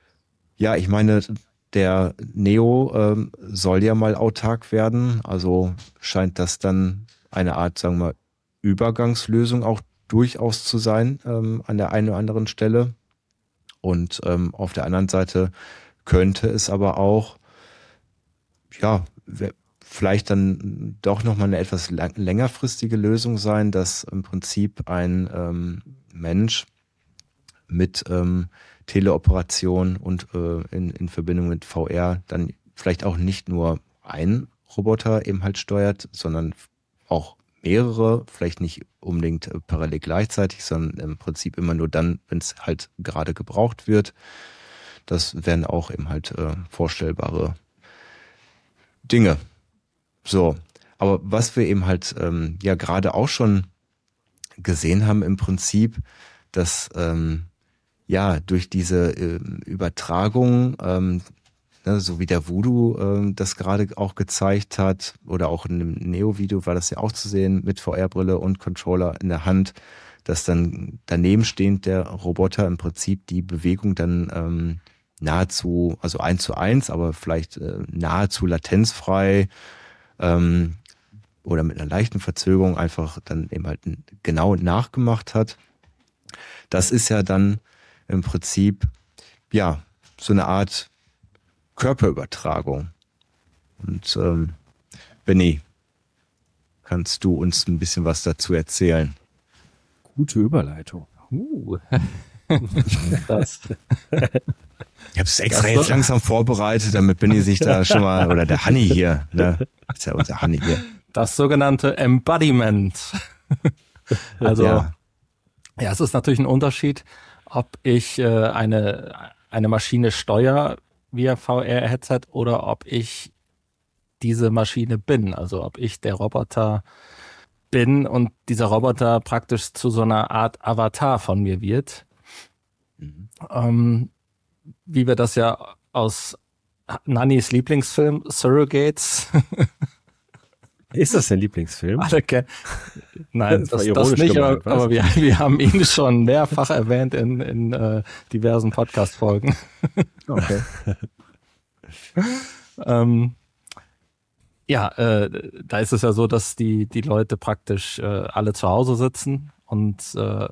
ja, ich meine, der Neo ähm, soll ja mal autark werden, also scheint das dann eine Art, sagen wir mal, Übergangslösung auch durchaus zu sein ähm, an der einen oder anderen Stelle. Und ähm, auf der anderen Seite könnte es aber auch, ja, vielleicht dann doch nochmal eine etwas lang, längerfristige Lösung sein, dass im Prinzip ein ähm, Mensch mit ähm, Teleoperation und äh, in, in Verbindung mit V R dann vielleicht auch nicht nur ein Roboter eben halt steuert, sondern auch mehrere, vielleicht nicht unbedingt parallel gleichzeitig, sondern im Prinzip immer nur dann, wenn es halt gerade gebraucht wird. Das wären auch eben halt äh, vorstellbare Dinge. So. Aber was wir eben halt ähm, ja gerade auch schon gesehen haben im Prinzip, dass ähm, ja durch diese äh, Übertragung, ähm, ne, so wie der Voodoo äh, das gerade auch gezeigt hat, oder auch in dem Neo-Video war das ja auch zu sehen, mit V R-Brille und Controller in der Hand, dass dann daneben stehend der Roboter im Prinzip die Bewegung dann ähm, nahezu, also eins zu eins, aber vielleicht äh, nahezu latenzfrei ähm, oder mit einer leichten Verzögerung einfach dann eben halt genau nachgemacht hat. Das ist ja dann im Prinzip, ja, so eine Art Körperübertragung. Und ähm, Benny, kannst du uns ein bisschen was dazu erzählen? Gute Überleitung. Uh. das. Ich habe es extra jetzt langsam vorbereitet, damit Benny sich da schon mal, oder der Hanni hier, ne? Das ist ja unser Hanni hier. Das sogenannte Embodiment. Also, ja. ja, es ist natürlich ein Unterschied, ob ich äh, eine, eine Maschine steuere via V R-Headset oder ob ich diese Maschine bin. Also, ob ich der Roboter bin und dieser Roboter praktisch zu so einer Art Avatar von mir wird. Mhm. Ähm, wie wir das ja aus Nannys Lieblingsfilm Surrogates. Ist das dein Lieblingsfilm? Alle kennen. Nein, das, das, das nicht, gemeint, aber, aber wir, wir haben ihn schon mehrfach erwähnt in, in äh, diversen Podcast-Folgen. Okay. ähm, ja, äh, da ist es ja so, dass die, die Leute praktisch äh, alle zu Hause sitzen und äh,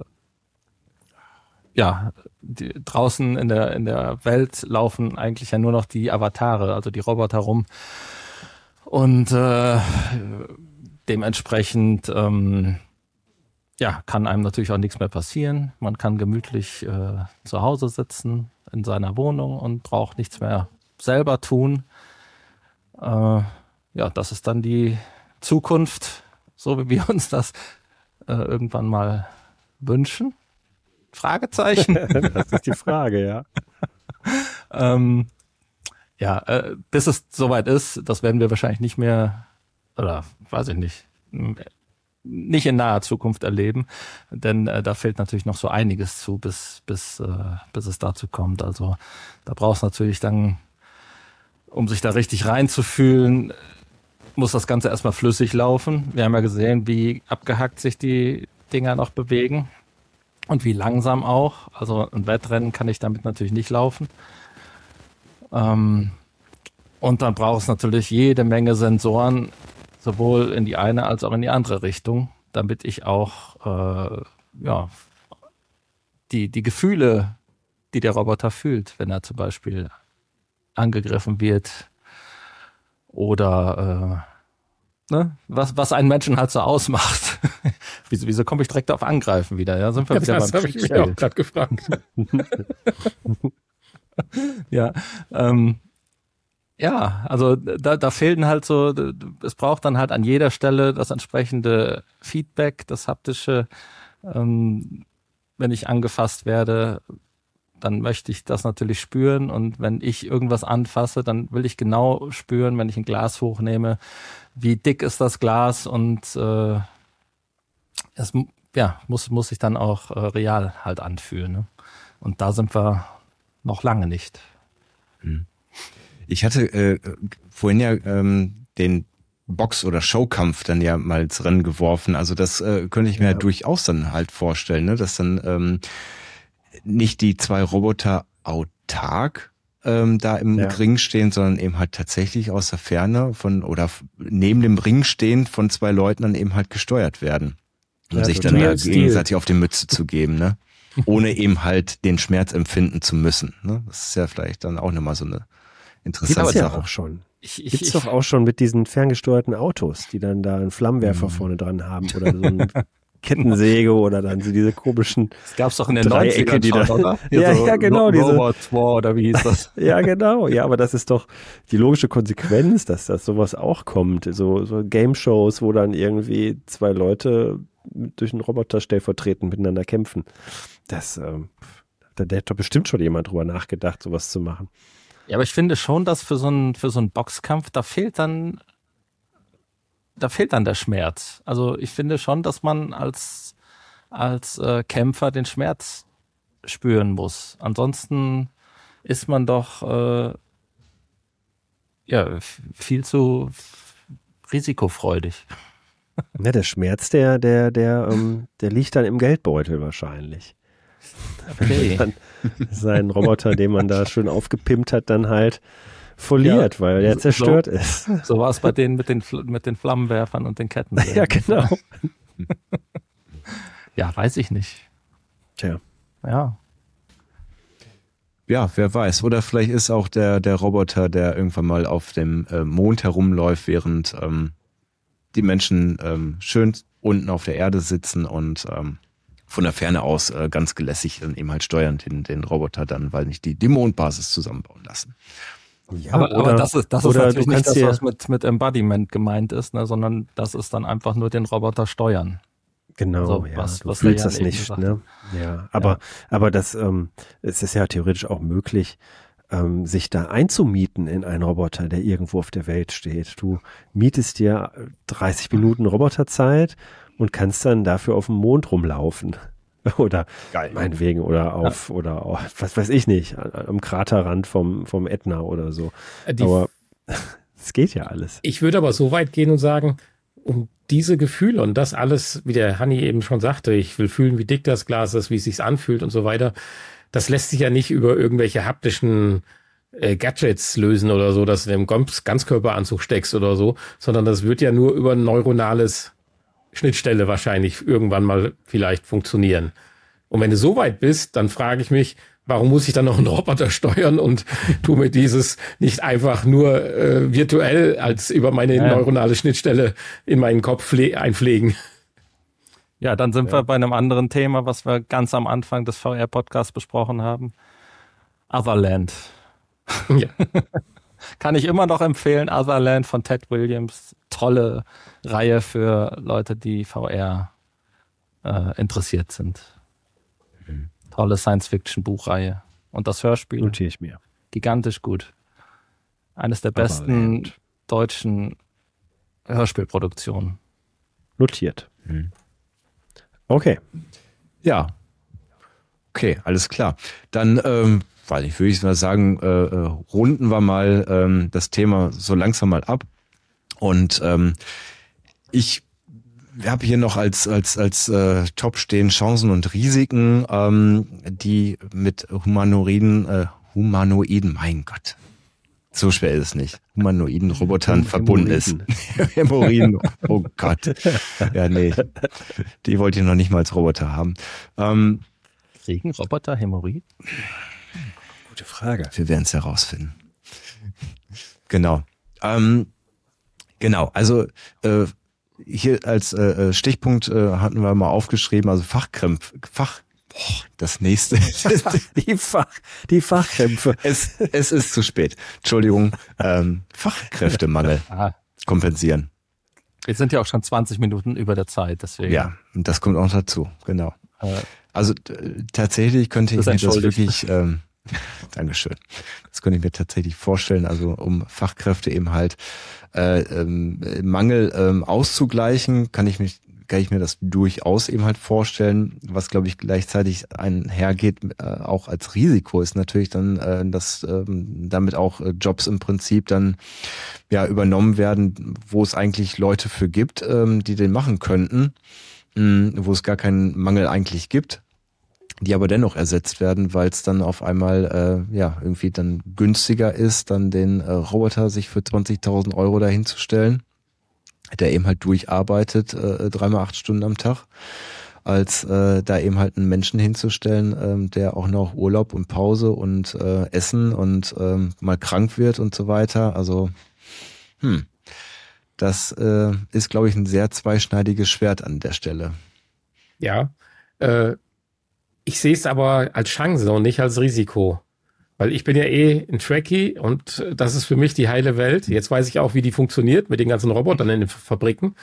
ja, die, draußen in der, in der Welt laufen eigentlich ja nur noch die Avatare, also die Roboter rum. Und äh, dementsprechend ähm, ja, kann einem natürlich auch nichts mehr passieren. Man kann gemütlich äh, zu Hause sitzen in seiner Wohnung und braucht nichts mehr selber tun. Äh, ja, das ist dann die Zukunft, so wie wir uns das äh, irgendwann mal wünschen. Fragezeichen. Das ist die Frage, ja. ähm, Ja, äh, bis es soweit ist, das werden wir wahrscheinlich nicht mehr, oder weiß ich nicht, nicht in naher Zukunft erleben, denn äh, da fehlt natürlich noch so einiges zu, bis bis äh, bis es dazu kommt. Also da brauchst du natürlich dann, um sich da richtig reinzufühlen, muss das Ganze erstmal flüssig laufen. Wir haben ja gesehen, wie abgehackt sich die Dinger noch bewegen und wie langsam auch. Also ein Wettrennen kann ich damit natürlich nicht laufen. Ähm, und dann braucht es natürlich jede Menge Sensoren, sowohl in die eine als auch in die andere Richtung, damit ich auch äh, ja, die, die Gefühle, die der Roboter fühlt, wenn er zum Beispiel angegriffen wird oder äh, ne, was, was einen Menschen halt so ausmacht. wieso, wieso komme ich direkt auf Angreifen wieder? Ja, sind wir ja, wieder das habe ich mich auch gerade gefragt. ja, ähm, ja, also da, da fehlten halt so, es braucht dann halt an jeder Stelle das entsprechende Feedback, das haptische, ähm, wenn ich angefasst werde, dann möchte ich das natürlich spüren und wenn ich irgendwas anfasse, dann will ich genau spüren, wenn ich ein Glas hochnehme, wie dick ist das Glas und äh, es ja, muss, muss sich dann auch äh, real halt anfühlen. Ne? Und da sind wir noch lange nicht. Ich hatte äh, vorhin ja ähm, den Box- oder Showkampf dann ja mal ins Rennen geworfen. Also das äh, könnte ich mir ja. durchaus dann halt vorstellen, ne? Dass dann ähm, nicht die zwei Roboter autark ähm, da im ja. Ring stehen, sondern eben halt tatsächlich aus der Ferne von oder neben dem Ring stehend von zwei Leuten dann eben halt gesteuert werden. Um ja, sich dann ja gegenseitig auf die Mütze zu geben, ne? Ohne eben halt den Schmerz empfinden zu müssen. Ne? Das ist ja vielleicht dann auch nochmal so eine interessante Gibt's Sache. Ja auch schon. Ich, ich, Gibt's ich, doch auch schon mit diesen ferngesteuerten Autos, die dann da einen Flammenwerfer mhm. vorne dran haben oder so eine Kettensäge oder dann so diese komischen das gab's doch in den Dreiecke, die da, oder? ja, so ja, genau. Ro- Robot War oder wie hieß das? Ja, genau. Ja, aber das ist doch die logische Konsequenz, dass das sowas auch kommt. So, so Game-Shows, wo dann irgendwie zwei Leute durch einen Roboter stellvertretend miteinander kämpfen. Das, ähm, da, da hat doch bestimmt schon jemand drüber nachgedacht, sowas zu machen. Ja, aber ich finde schon, dass für so einen, für so einen Boxkampf, da fehlt dann, da fehlt dann der Schmerz. Also ich finde schon, dass man als, als äh, Kämpfer den Schmerz spüren muss. Ansonsten ist man doch äh, ja viel zu risikofreudig. Ja, der Schmerz, der, der, der, ähm, der liegt dann im Geldbeutel wahrscheinlich. Okay. Dann sein Roboter, den man da schön aufgepimpt hat, dann halt verliert, Ja, weil der so- zerstört ist. So war es bei denen mit den, Fl- mit den Flammenwerfern und den Ketten. Ja, genau. Ja, weiß ich nicht. Tja. Ja. Ja, wer weiß. Oder vielleicht ist auch der, der Roboter, der irgendwann mal auf dem äh, Mond herumläuft, während ähm, die Menschen ähm, schön unten auf der Erde sitzen und ähm, von der Ferne aus äh, ganz gelässig dann eben halt steuern den, den Roboter dann, weil nicht die, die Mondbasis zusammenbauen lassen. Ja, aber, aber das ist, das ist oder natürlich du nicht kannst das, dir, was mit, mit Embodiment gemeint ist, ne, sondern das ist dann einfach nur den Roboter steuern. genau, so, ja, was- du was der fühlst Jan das eben nicht, gesagt ne? Ja, aber, aber das, ähm, es ist ja theoretisch auch möglich, ähm, sich da einzumieten in einen Roboter, der irgendwo auf der Welt steht. Du mietest dir dreißig Minuten Roboterzeit und kannst dann dafür auf dem Mond rumlaufen. Oder Geil. meinetwegen, oder auf, oder auf, was weiß ich nicht, am Kraterrand vom, vom Ätna oder so. Äh, Die, Aber es geht ja alles. ich würde aber so weit gehen und sagen, um diese Gefühle und das alles, wie der Hanni eben schon sagte, ich will fühlen, wie dick das Glas ist, wie es sich anfühlt und so weiter, das lässt sich ja nicht über irgendwelche haptischen äh, Gadgets lösen oder so, dass du im Ganz- Ganzkörperanzug steckst oder so, sondern das wird ja nur über ein neuronales Schnittstelle wahrscheinlich irgendwann mal vielleicht funktionieren. Und wenn du so weit bist, dann frage ich mich, warum muss ich dann noch einen Roboter steuern und tu mir dieses nicht einfach nur äh, virtuell als über meine Ja, ja. neuronale Schnittstelle in meinen Kopf pfle- einpflegen? Ja, dann sind wir bei einem anderen Thema, was wir ganz am Anfang des V R-Podcasts besprochen haben. Otherland. Ja. Kann ich immer noch empfehlen. Otherland von Ted Williams. Tolle Reihe für Leute, die V R äh, interessiert sind. Tolle Science-Fiction-Buchreihe. Und das Hörspiel, Notiere ich mir. gigantisch gut. Eines der besten Otherland. deutschen Hörspielproduktionen. Notiert. Okay. Ja. Okay, alles klar. Dann, ähm, weil ich würde ich mal sagen, äh, äh, runden wir mal ähm, das Thema so langsam mal ab. Und ähm, ich habe hier noch als als als äh, Top stehen Chancen und Risiken, ähm, die mit Humanoiden, äh, Humanoiden, mein Gott, so schwer ist es nicht, humanoiden Robotern Hämorrhoiden. verbunden ist. Hämorrhoiden, oh Gott. Ja, nee, die wollte ich noch nicht mal als Roboter haben. Ähm, Kriegen Roboter Hämorrhoid? Gute Frage. Wir werden es herausfinden. Genau. Ähm, genau, also äh, hier als äh, Stichpunkt äh, hatten wir mal aufgeschrieben, also Fachkrämpfe, Fach, boah, das nächste. Die, Fach, die Fachkrämpfe. es, es ist zu spät. Entschuldigung, ähm, Fachkräftemangel Ah, kompensieren. wir sind ja auch schon zwanzig Minuten über der Zeit, deswegen. Ja, und das kommt auch dazu, genau. Äh, Also t- tatsächlich könnte ich Das mir das entschuldigt. wirklich, ähm, Dankeschön, das könnte ich mir tatsächlich vorstellen, also um Fachkräfte eben halt äh, ähm, Mangel ähm, auszugleichen, kann ich mich kann ich mir das durchaus eben halt vorstellen, was glaube ich gleichzeitig einhergeht, äh, auch als Risiko ist natürlich dann, äh, dass ähm, damit auch äh, Jobs im Prinzip dann ja übernommen werden, wo es eigentlich Leute für gibt, ähm, die den machen könnten, mh, wo es gar keinen Mangel eigentlich gibt, die aber dennoch ersetzt werden, weil es dann auf einmal äh, ja irgendwie dann günstiger ist, dann den äh, Roboter sich für zwanzigtausend Euro dahin zu stellen, der eben halt durcharbeitet, äh, dreimal acht Stunden am Tag, als äh, da eben halt einen Menschen hinzustellen, ähm, der auch noch Urlaub und Pause und äh, Essen und ähm, mal krank wird und so weiter. Also hm, das äh, ist, glaube ich, ein sehr zweischneidiges Schwert an der Stelle. Ja, äh, ich sehe es aber als Chance und nicht als Risiko. Weil ich bin ja eh ein Trekkie und das ist für mich die heile Welt. Jetzt weiß ich auch, wie die funktioniert mit den ganzen Robotern in den Fabriken.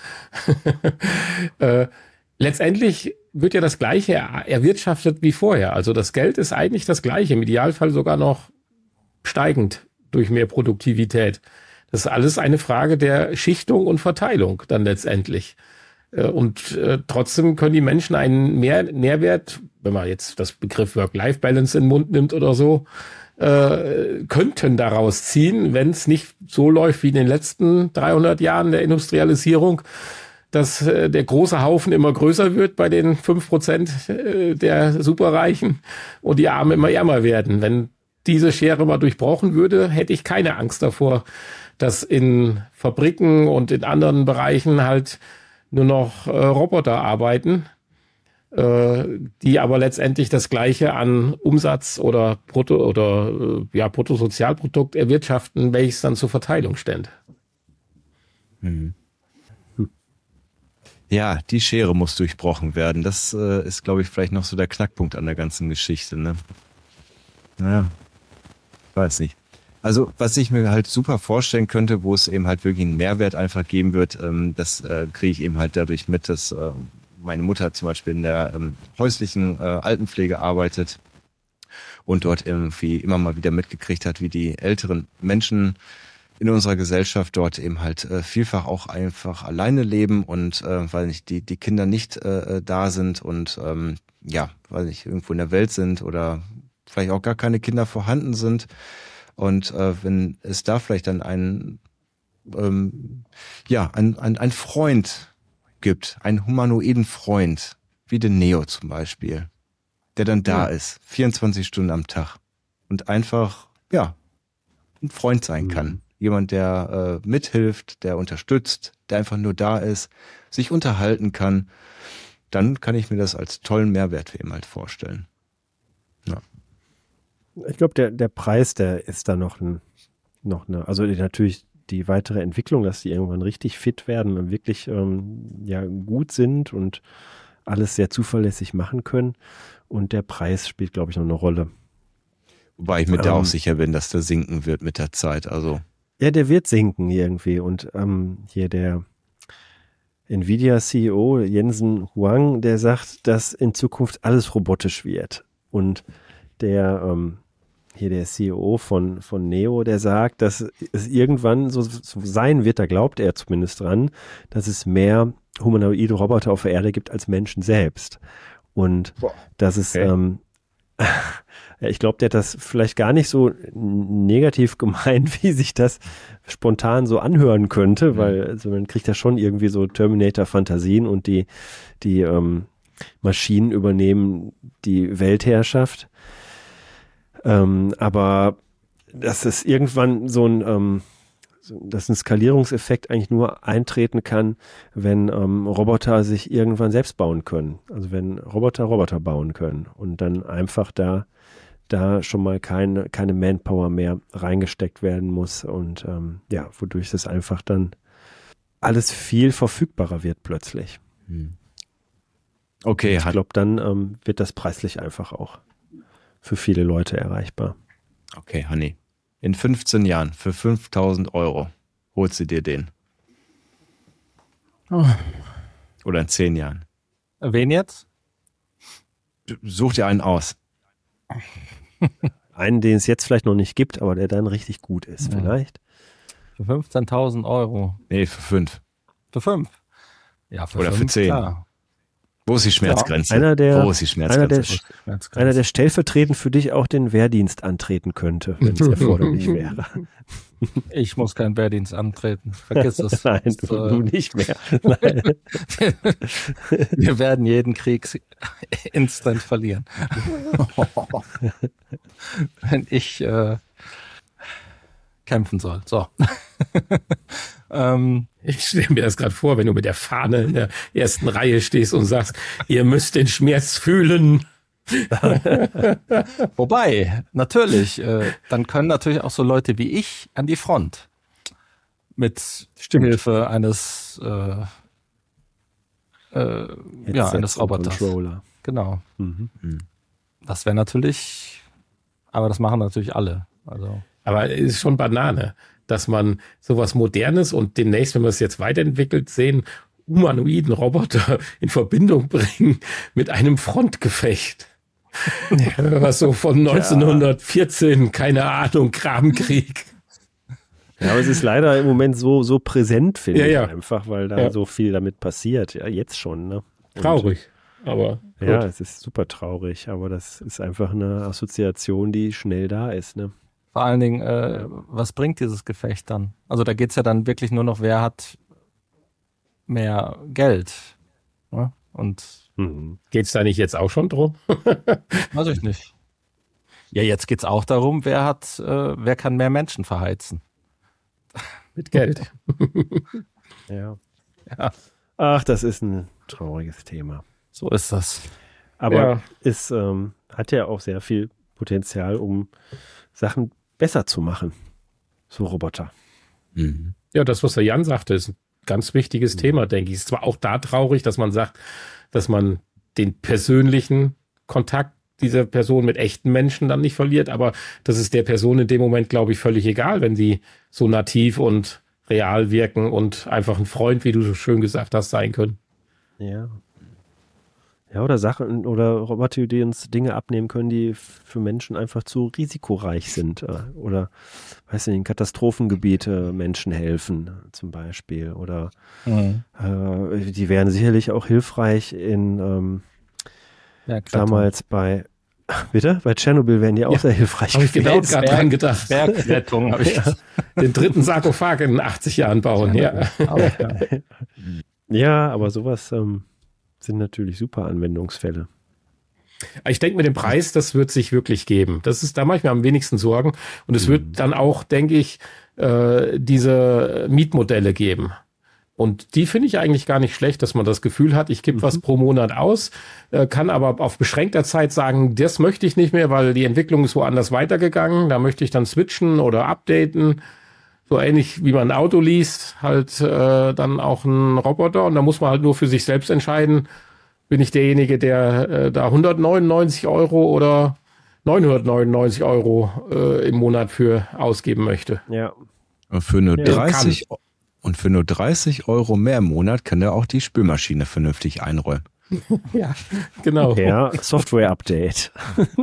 äh, letztendlich wird ja das Gleiche er- erwirtschaftet wie vorher. Also das Geld ist eigentlich das Gleiche, im Idealfall sogar noch steigend durch mehr Produktivität. Das ist alles eine Frage der Schichtung und Verteilung dann letztendlich. Und äh, trotzdem können die Menschen einen mehr Nährwert, wenn man jetzt das Begriff Work-Life-Balance in den Mund nimmt oder so, äh, könnten daraus ziehen, wenn es nicht so läuft wie in den letzten dreihundert Jahren der Industrialisierung, dass äh, der große Haufen immer größer wird bei den fünf Prozent äh, der Superreichen und die Armen immer ärmer werden. Wenn diese Schere mal durchbrochen würde, hätte ich keine Angst davor, dass in Fabriken und in anderen Bereichen halt nur noch äh, Roboter arbeiten, äh, die aber letztendlich das Gleiche an Umsatz oder Brutto oder äh, ja Bruttosozialprodukt erwirtschaften, welches dann zur Verteilung stände. Mhm. Ja, die Schere muss durchbrochen werden. Das äh, ist, glaube ich, vielleicht noch so der Knackpunkt an der ganzen Geschichte. Ne? Naja, weiß nicht. Also was ich mir halt super vorstellen könnte, wo es eben halt wirklich einen Mehrwert einfach geben wird, ähm, das äh, kriege ich eben halt dadurch mit, dass äh, meine Mutter zum Beispiel in der ähm, häuslichen äh, Altenpflege arbeitet und dort irgendwie immer mal wieder mitgekriegt hat, wie die älteren Menschen in unserer Gesellschaft dort eben halt äh, vielfach auch einfach alleine leben und äh, weil nicht die die Kinder nicht äh, da sind und ähm, ja, weil nicht irgendwo in der Welt sind oder vielleicht auch gar keine Kinder vorhanden sind. Und äh, wenn es da vielleicht dann einen, ähm, ja, ein, ein, ein Freund gibt, einen humanoiden Freund, wie den Neo zum Beispiel, der dann da ja. ist, vierundzwanzig Stunden am Tag und einfach, ja, ein Freund sein kann. Mhm. Jemand, der äh, mithilft, der unterstützt, der einfach nur da ist, sich unterhalten kann, dann kann ich mir das als tollen Mehrwert für ihn halt vorstellen. Ja. Ich glaube, der, der Preis, der ist da noch ein, noch eine, also natürlich die weitere Entwicklung, dass die irgendwann richtig fit werden und wirklich ähm, ja gut sind und alles sehr zuverlässig machen können. Und der Preis spielt, glaube ich, noch eine Rolle. Wobei ich mir ähm, da auch sicher bin, dass der sinken wird mit der Zeit. Also ja, der wird sinken irgendwie. Und ähm, hier der Nvidia-C E O Jensen Huang, der sagt, dass in Zukunft alles robotisch wird. Und der ähm, hier der C E O von von Neo, der sagt, dass es irgendwann so, so sein wird, da glaubt er zumindest dran, dass es mehr humanoide Roboter auf der Erde gibt als Menschen selbst. Und Boah, dass es, okay. ähm, ich glaube, der hat das vielleicht gar nicht so negativ gemeint, wie sich das spontan so anhören könnte, mhm. weil also man kriegt ja schon irgendwie so Terminator-Fantasien und die, die ähm, Maschinen übernehmen die Weltherrschaft. Ähm, aber dass es irgendwann so ein, ähm, so, dass ein Skalierungseffekt eigentlich nur eintreten kann, wenn ähm, Roboter sich irgendwann selbst bauen können. Also wenn Roboter Roboter bauen können und dann einfach da, da schon mal keine, keine Manpower mehr reingesteckt werden muss und ähm, ja, wodurch das einfach dann alles viel verfügbarer wird plötzlich. Hm. Okay. Ich glaube, dann ähm, wird das preislich einfach auch für viele Leute erreichbar. Okay, Hanni. In fünfzehn Jahren für fünftausend Euro holst du dir den. Oh. Oder in zehn Jahren. Wen jetzt? Such dir einen aus. Einen, den es jetzt vielleicht noch nicht gibt, aber der dann richtig gut ist, ja. Vielleicht. Für fünfzehntausend Euro. Nee, für fünf. Für fünf? Ja, für Oder fünf, für zehn. Klar. Wo ist die Schmerzgrenze? Einer, der, Wo ist die Schmerzgrenze? Einer der, Schmerzgrenze? Einer, der stellvertretend für dich auch den Wehrdienst antreten könnte, wenn es erforderlich wäre. Ich muss keinen Wehrdienst antreten. Vergiss es. Nein, du, das, du nicht mehr. Nein. Wir werden jeden Krieg instant verlieren. Wenn ich äh, kämpfen soll. So. ähm, ich stelle mir das gerade vor, wenn du mit der Fahne in der ersten Reihe stehst und sagst, ihr müsst den Schmerz fühlen. Wobei, natürlich, äh, dann können natürlich auch so Leute wie ich an die Front. Mit Stimmt. Hilfe eines äh, äh, ja, eines Roboters. Controller. Genau. Mhm. Das wäre natürlich, aber das machen natürlich alle. Also. Aber es ist schon Banane, dass man sowas Modernes und demnächst, wenn wir es jetzt weiterentwickelt sehen, humanoiden Roboter in Verbindung bringen mit einem Frontgefecht. Was so von neunzehnhundertvierzehn, keine Ahnung, Grabenkrieg. Ja, aber es ist leider im Moment so, so präsent, finde Ja, ich ja. einfach, weil da Ja. so viel damit passiert. Ja, jetzt schon, ne? Und, Traurig, aber gut. Ja, es ist super traurig, aber das ist einfach eine Assoziation, die schnell da ist, ne? Vor allen Dingen, äh, was bringt dieses Gefecht dann? Also da geht's ja dann wirklich nur noch, wer hat mehr Geld. Ne? Und Mhm. Geht's da nicht jetzt auch schon drum? weiß ich nicht. Ja, jetzt geht's auch darum, wer hat, äh, wer kann mehr Menschen verheizen. Mit Geld. Ja. Ja. Ach, das ist ein trauriges Thema. So ist das. Aber Ja. es ähm, hat ja auch sehr viel Potenzial, um Sachen besser zu machen. So Roboter. Mhm. Ja, das, was der Jan sagte, ist ein ganz wichtiges Thema, denke ich. Ist zwar auch da traurig, dass man sagt, dass man den persönlichen Kontakt dieser Person mit echten Menschen dann nicht verliert, aber das ist der Person in dem Moment, glaube ich, völlig egal, wenn sie so nativ und real wirken und einfach ein Freund, wie du so schön gesagt hast, sein können. Ja. Ja, oder Sachen oder Roboter, die uns Dinge abnehmen können, die für Menschen einfach zu risikoreich sind. äh, Oder, weiß nicht, in Katastrophengebiete Menschen helfen, zum Beispiel. Oder Mhm. äh, die wären sicherlich auch hilfreich in ähm, Ja, Klettern. damals bei, bitte? Bei Tschernobyl wären die auch Ja, sehr hilfreich Habe ich genau gewesen. gerade dran gedacht. Bergrettung habe ich. Den dritten Sarkophag in achtzig Jahren bauen. Ja. Aber, ja. Ja, aber sowas ähm, sind natürlich super Anwendungsfälle. Ich denke, mit dem Preis, das wird sich wirklich geben. Das ist, da mache ich mir am wenigsten Sorgen. Und es wird dann auch, denke ich, äh, diese Mietmodelle geben. Und die finde ich eigentlich gar nicht schlecht, dass man das Gefühl hat, ich gebe was pro Monat aus, äh, kann aber auf beschränkter Zeit sagen, das möchte ich nicht mehr, weil die Entwicklung ist woanders weitergegangen. Da möchte ich dann switchen oder updaten. So ähnlich wie man ein Auto liest, halt äh, dann auch ein Roboter. Und da muss man halt nur für sich selbst entscheiden, bin ich derjenige, der äh, da hundertneunundneunzig Euro oder neunhundertneunundneunzig Euro äh, im Monat für ausgeben möchte. Ja. Und für nur Ja, dreißig und für nur dreißig Euro mehr im Monat kann er auch die Spülmaschine vernünftig einräumen. Ja, genau. Ja, Software-Update.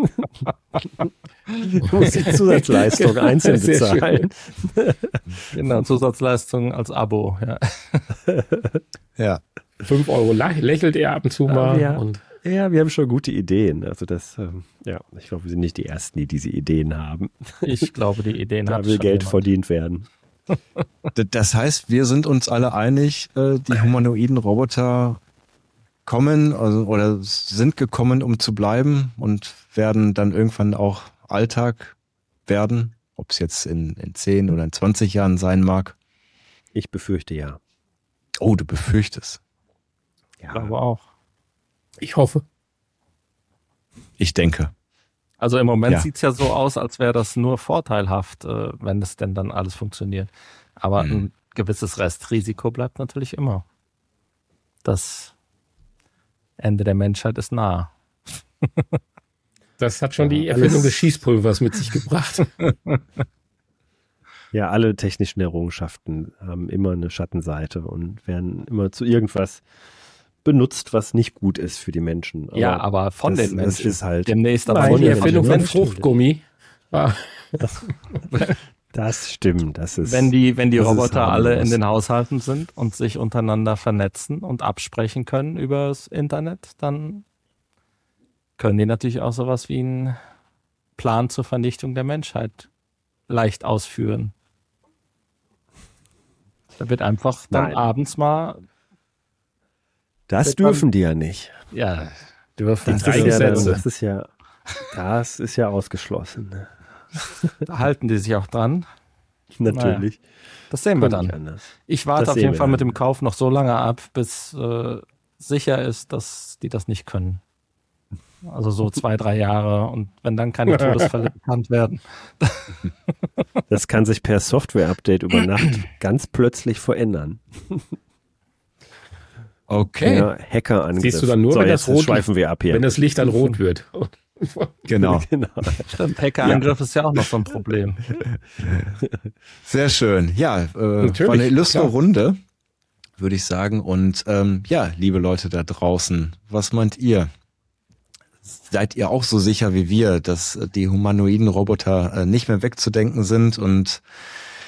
Du musst die Zusatzleistung einzeln Sehr schön. bezahlen. Genau, Zusatzleistungen als Abo. Ja. Ja. Fünf Euro lach- lächelt er ab und zu mal. Ja, Und ja, wir haben schon gute Ideen. Also das, ähm, ja, ich glaube, wir sind nicht die Ersten, die diese Ideen haben. Ich glaube, die Ideen Da hat will schon Geld jemand. verdient werden. D- Das heißt, wir sind uns alle einig, äh, die humanoiden Roboter kommen also, oder sind gekommen, um zu bleiben und werden dann irgendwann auch Alltag werden, ob es jetzt in, in zehn oder in zwanzig Jahren sein mag. Ich befürchte ja. Oh, du befürchtest. Ich glaube auch. ich hoffe. Ich denke. Also im Moment Ja. sieht's ja so aus, als wäre das nur vorteilhaft, äh, wenn das denn dann alles funktioniert. Aber Mhm. ein gewisses Restrisiko bleibt natürlich immer. Das Ende der Menschheit ist nah. Das hat schon Ja, die Erfindung alles- des Schießpulvers mit sich gebracht. Ja, alle technischen Errungenschaften haben immer eine Schattenseite und werden immer zu irgendwas benutzt, was nicht gut ist für die Menschen. ja, aber von das, den Menschen. Das ist halt, Demnächst aber Nein, von die den Erfindung von Menschen. Fruchtgummi war das stimmt. Das ist, Wenn die, wenn die das ist Roboter alle in harmlos. den Haushalten sind und sich untereinander vernetzen und absprechen können übers Internet, dann können die natürlich auch sowas wie einen Plan zur Vernichtung der Menschheit leicht ausführen. Da wird einfach dann Nein. abends mal, das dürfen die ja nicht. ja, dürfen Das drei ist, ja, dann- Gesetze. das ist ja, das ist ja ausgeschlossen. Ne? da halten die sich auch dran. Natürlich. Das sehen wir Kommt nicht dann. anders. Ich warte Das auf sehen jeden wir Fall mit dann. dem Kauf noch so lange ab, bis äh, sicher ist, dass die das nicht können. Also so zwei, drei Jahre und wenn dann keine Todesfälle bekannt werden. Das kann sich per Software-Update über Nacht ganz plötzlich verändern. Okay, Ja, Hackerangriff. Siehst du dann nur, so, wenn jetzt das rot schweifen wir ab hier. wenn das Licht dann rot wird. genau. genau. Stimmt, Hackerangriff ist ja auch noch so ein Problem. Sehr schön. Ja, äh, Natürlich, war eine illustre klar. Runde, würde ich sagen. Und ähm, ja, liebe Leute da draußen, was meint ihr? Seid ihr auch so sicher wie wir, dass die humanoiden Roboter äh, nicht mehr wegzudenken sind und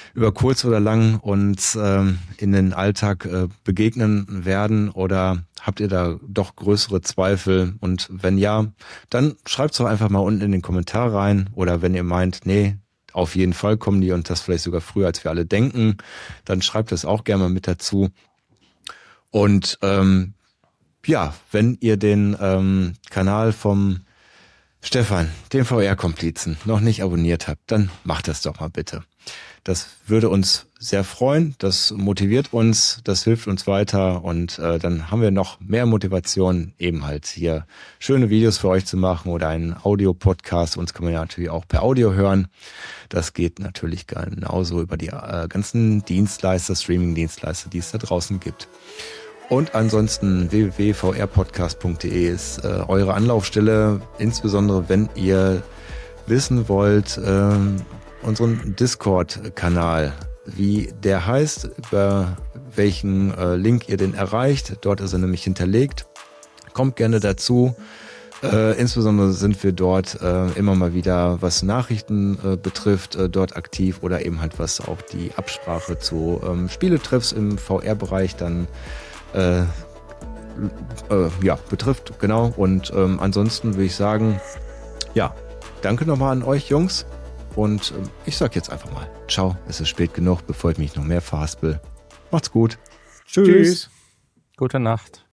über kurz oder lang uns ähm, in den Alltag äh, begegnen werden, oder habt ihr da doch größere Zweifel? Und wenn ja, dann schreibt es doch einfach mal unten in den Kommentar rein, oder wenn ihr meint, nee, auf jeden Fall kommen die und das vielleicht sogar früher, als wir alle denken, dann schreibt das auch gerne mal mit dazu. Und ähm, ja, wenn ihr den ähm, Kanal vom Stefan, den V R-Komplizen, noch nicht abonniert habt, dann macht das doch mal bitte. Das würde uns sehr freuen, das motiviert uns, das hilft uns weiter, und äh, dann haben wir noch mehr Motivation, eben halt hier schöne Videos für euch zu machen oder einen Audio-Podcast. Uns kann man ja natürlich auch per Audio hören. Das geht natürlich genauso über die äh, ganzen Dienstleister, Streaming-Dienstleister, die es da draußen gibt. Und ansonsten w w w punkt v r podcast punkt d e ist äh, eure Anlaufstelle, insbesondere wenn ihr wissen wollt, äh, unseren Discord-Kanal, wie der heißt, über welchen äh, Link ihr den erreicht. Dort ist er nämlich hinterlegt. Kommt gerne dazu. Äh, insbesondere sind wir dort äh, immer mal wieder, was Nachrichten äh, betrifft, äh, dort aktiv, oder eben halt was auch die Absprache zu ähm, Spieletreffs im V R-Bereich dann Äh, äh, ja, betrifft, genau. Und ähm, ansonsten würde ich sagen, ja, danke nochmal an euch Jungs, und ähm, ich sag jetzt einfach mal, ciao, es ist spät genug, bevor ich mich noch mehr verhaspel. Macht's gut. Tschüss. Gute Nacht.